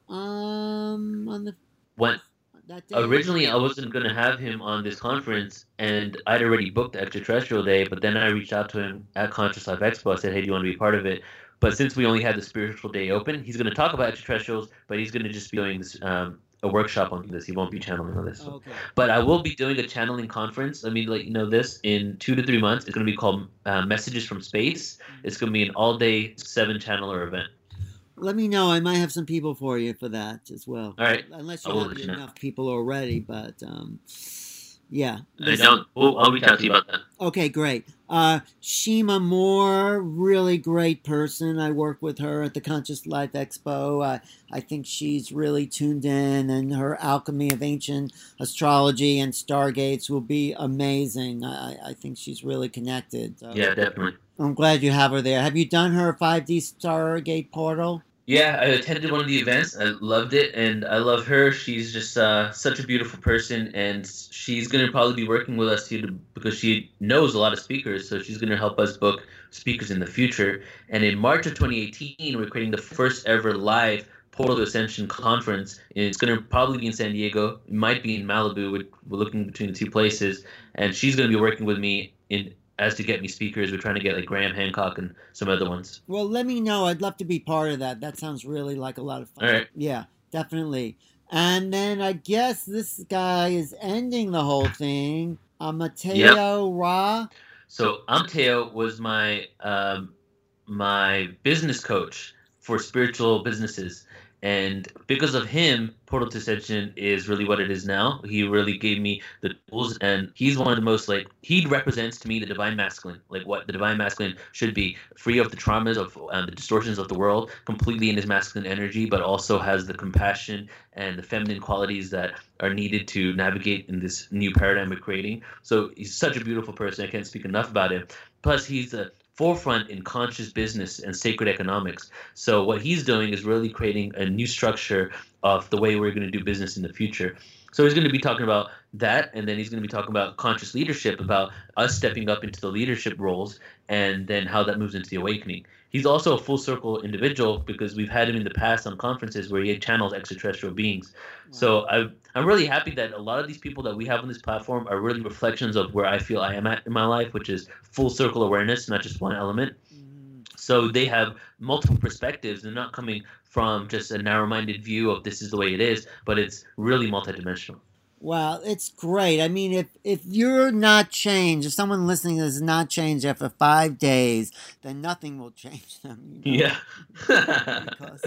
on the When that day? originally I wasn't going to have him on this conference, and I'd already booked the extraterrestrial day, but then I reached out to him at Conscious Life Expo. I said, hey, do you want to be part of it? But since we only had the spiritual day open, he's going to talk about extraterrestrials, but he's going to just be doing this a workshop on this. He won't be channeling on this. Okay. But I will be doing a channeling conference. Let me let you know this in 2 to 3 months. It's going to be called Messages from Space. It's going to be an all-day 7-channeler event. Let me know. I might have some people for you for that as well. All right. Unless I you will have let you know. enough people already, but yeah. I'll reach out to you about that. Okay, great. Shima Moore, really great person. I work with her at the Conscious Life Expo. I think she's really tuned in, and her alchemy of ancient astrology and stargates will be amazing. I think she's really connected. So Yeah, definitely. I'm glad you have her there. Have you done her 5D Stargate portal? Yeah, I attended one of the events. I loved it, and I love her. She's just such a beautiful person, and she's going to probably be working with us too, because she knows a lot of speakers, so she's going to help us book speakers in the future. And in March of 2018, we're creating the first ever live Portal to Ascension conference. And it's going to probably be in San Diego. It might be in Malibu. We're looking between the two places, and she's going to be working with me as to get me speakers. We're trying to get like Graham Hancock and some other ones. Well, let me know. I'd love to be part of that. That sounds really like a lot of fun. All right. Yeah, definitely. And then I guess this guy is ending the whole thing. Yep. Mateo Ra. So Amteo was my business coach for spiritual businesses. And because of him, Portal to Ascension is really what it is now. He really gave me the tools, and he's one of the most like he represents to me the divine masculine, like what the divine masculine should be, free of the traumas of the distortions of the world, completely in his masculine energy, but also has the compassion and the feminine qualities that are needed to navigate in this new paradigm we're creating. So he's such a beautiful person. I can't speak enough about him. Plus, he's a forefront in conscious business and sacred economics. So what he's doing is really creating a new structure of the way we're going to do business in the future. So he's going to be talking about that, and then he's going to be talking about conscious leadership, about us stepping up into the leadership roles, and then how that moves into the awakening. He's also a full circle individual because we've had him in the past on conferences where he channels extraterrestrial beings. Wow. So I'm really happy that a lot of these people that we have on this platform are really reflections of where I feel I am at in my life, which is full circle awareness, not just one element. So they have multiple perspectives. They're not coming from just a narrow-minded view of this is the way it is, but it's really multidimensional. Wow, it's great. I mean, if you're not changed, if someone listening is not changed after 5 days, then nothing will change them. Yeah. I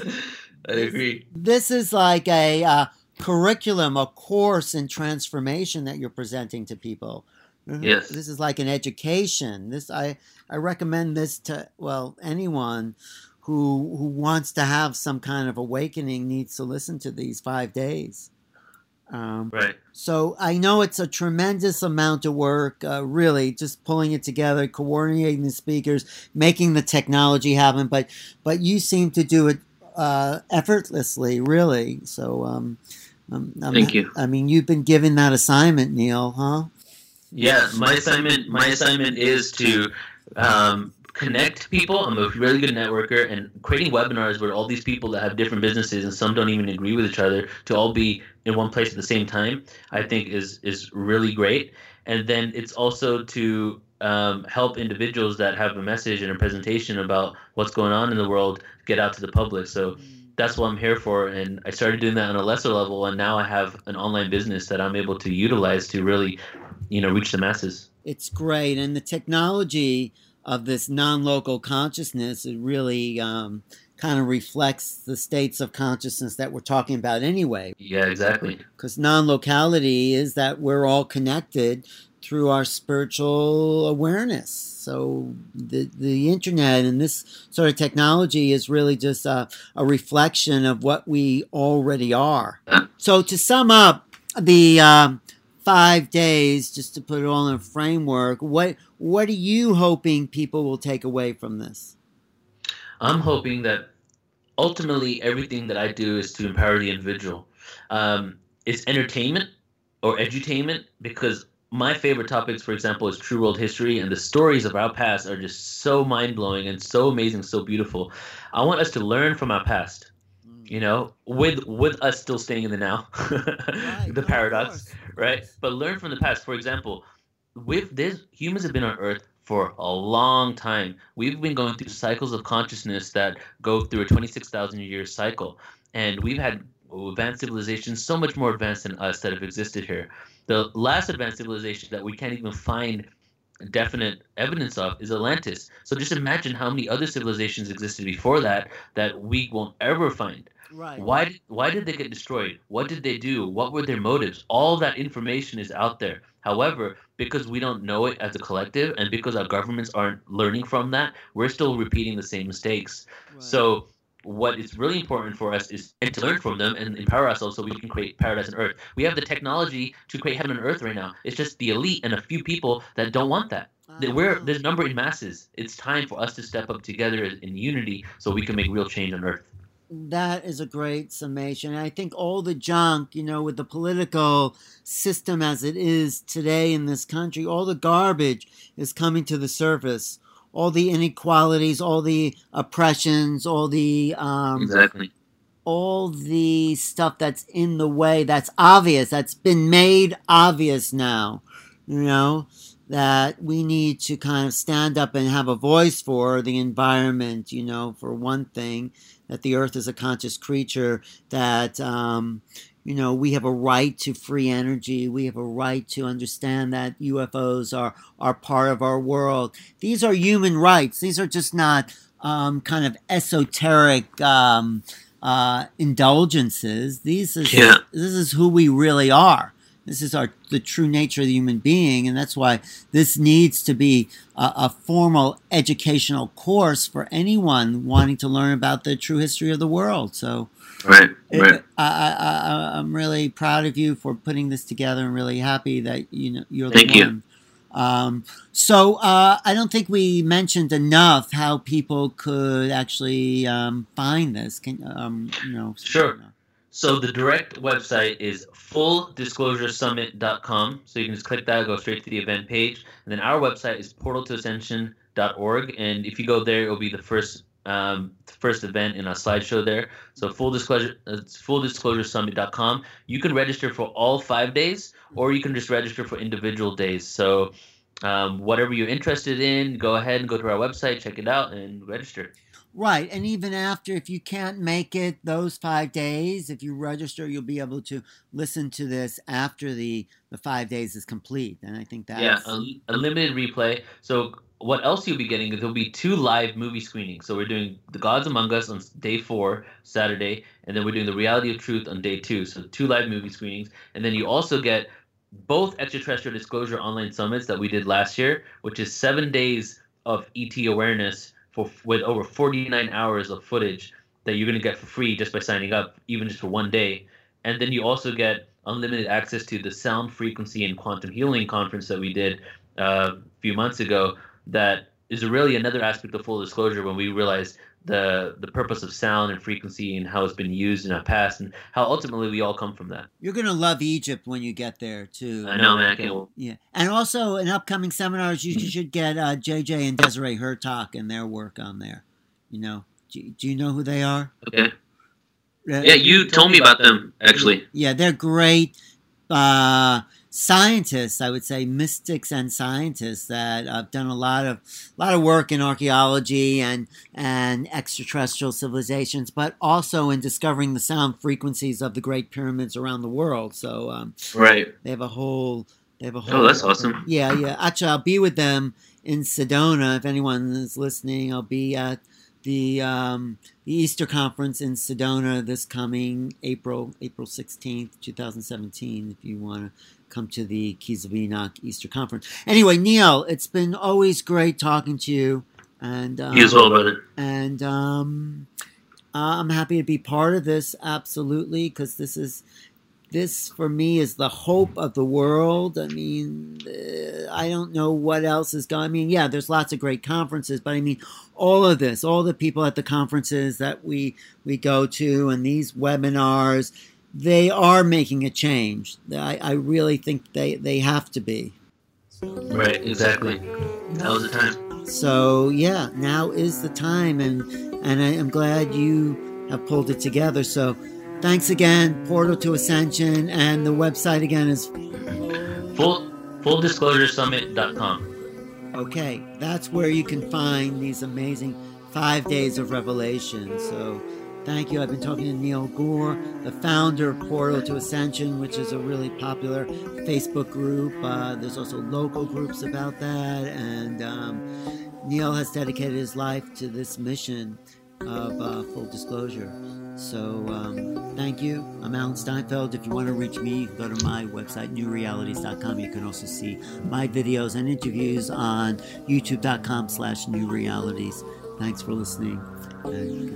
agree. This is like a curriculum, a course in transformation that you're presenting to people. Yes. This is like an education. I recommend this to, well, anyone who wants to have some kind of awakening needs to listen to these 5 days. Right. So I know it's a tremendous amount of work, really, just pulling it together, coordinating the speakers, making the technology happen. But you seem to do it effortlessly, really. So thank you. I mean, you've been given that assignment, Neil, huh? Yeah, my assignment is to connect people. I'm a really good networker, and creating webinars where all these people that have different businesses and some don't even agree with each other to all be in one place at the same time, I think is really great. And then it's also to help individuals that have a message and a presentation about what's going on in the world get out to the public. So that's what I'm here for. And I started doing that on a lesser level, and now I have an online business that I'm able to utilize to really, reach the masses. It's great. And the technology of this non-local consciousness, it really kind of reflects the states of consciousness that we're talking about anyway. Yeah, exactly. Because non-locality is that we're all connected through our spiritual awareness. So the internet and this sort of technology is really just a reflection of what we already are. So to sum up the 5 days, just to put it all in a framework, what are you hoping people will take away from this? I'm hoping that ultimately everything that I do is to empower the individual. It's entertainment or edutainment, because my favorite topics, for example, is true world history, and the stories of our past are just so mind-blowing and so amazing, so beautiful. I want us to learn from our past, with us still staying in the now, right, the paradox, right? But learn from the past. For example, humans have been on Earth for a long time. We've been going through cycles of consciousness that go through a 26,000 year cycle, and we've had advanced civilizations so much more advanced than us that have existed here. The last advanced civilization that we can't even find definite evidence of is Atlantis. So just imagine how many other civilizations existed before that we won't ever find. Right. Why did they get destroyed? What did they do? What were their motives? All that information is out there. However, because we don't know it as a collective, and because our governments aren't learning from that, we're still repeating the same mistakes. Right. So what is really important for us is to learn from them and empower ourselves so we can create paradise on Earth. We have the technology to create heaven on Earth right now. It's just the elite and a few people that don't want that. There's number in masses. It's time for us to step up together in unity so we can make real change on Earth. That is a great summation. I think all the junk, with the political system as it is today in this country, all the garbage is coming to the surface. All the inequalities, all the oppressions, all the exactly, all the stuff that's in the way, that's obvious, that's been made obvious now, that we need to kind of stand up and have a voice for the environment, for one thing, that the earth is a conscious creature, that we have a right to free energy. We have a right to understand that UFOs are part of our world. These are human rights. These are just not kind of esoteric indulgences. This is who we really are. This is the true nature of the human being, and that's why this needs to be a formal educational course for anyone wanting to learn about the true history of the world. So, right. I'm really proud of you for putting this together, and really happy that you're the Thank one. So I don't think we mentioned enough how people could actually find this. Sure. So the direct website is fulldisclosuresummit.com. So you can just click that, go straight to the event page. And then our website is portaltoascension.org. And if you go there, it'll be the first event in a slideshow there. So fulldisclosuresummit.com. You can register for all 5 days, or you can just register for individual days. So whatever you're interested in, go ahead and go to our website, check it out, and register. Right. And even after, if you can't make it those 5 days, if you register, you'll be able to listen to this after the 5 days is complete. And I think that's... a limited replay. So what else you'll be getting is there'll be 2 live movie screenings. So we're doing The Gods Among Us on day 4, Saturday, and then we're doing The Reality of Truth on day 2. So 2 live movie screenings. And then you also get both Extraterrestrial Disclosure online summits that we did last year, which is 7 days of ET awareness with over 49 hours of footage that you're going to get for free just by signing up, even just for 1 day. And then you also get unlimited access to the Sound Frequency and Quantum Healing conference that we did a few months ago. That is really another aspect of full disclosure, when we realized the purpose of sound and frequency and how it's been used in our past, and how ultimately we all come from that. You're going to love Egypt when you get there, too. I know, man. Yeah. And also, in upcoming seminars, you should get JJ and Desiree Hertak and their work on there. Do you know who they are? Okay. Yeah, you told me about them, actually. Yeah, they're great scientists, I would say, mystics and scientists that have done a lot of work in archaeology and extraterrestrial civilizations, but also in discovering the sound frequencies of the Great Pyramids around the world. So right, they have a whole. Oh, that's awesome. Yeah. Actually, I'll be with them in Sedona. If anyone is listening, I'll be at the Easter Conference in Sedona this coming April 16th, 2017, if you want to come to the Keys of Enoch Easter Conference. Anyway, Neil, it's been always great talking to you. And you as well, brother. And I'm happy to be part of this, absolutely, because this for me is the hope of the world. I mean, I don't know what else is going. I mean, yeah, there's lots of great conferences, but I mean, all of this, all the people at the conferences that we go to, and these webinars, they are making a change. I really think they have to be. Right, exactly. That was the time. So yeah, now is the time, and I am glad you have pulled it together. So thanks again, Portal to Ascension, and the website again is fulldisclosuresummit.com. Okay, that's where you can find these amazing 5 days of revelation. So thank you. I've been talking to Neil Gore, the founder of Portal to Ascension, which is a really popular Facebook group. There's also local groups about that. And Neil has dedicated his life to this mission of full disclosure. So thank you. I'm Alan Steinfeld. If you want to reach me, you can go to my website, newrealities.com. You can also see my videos and interviews on youtube.com/newrealities. Thanks for listening, and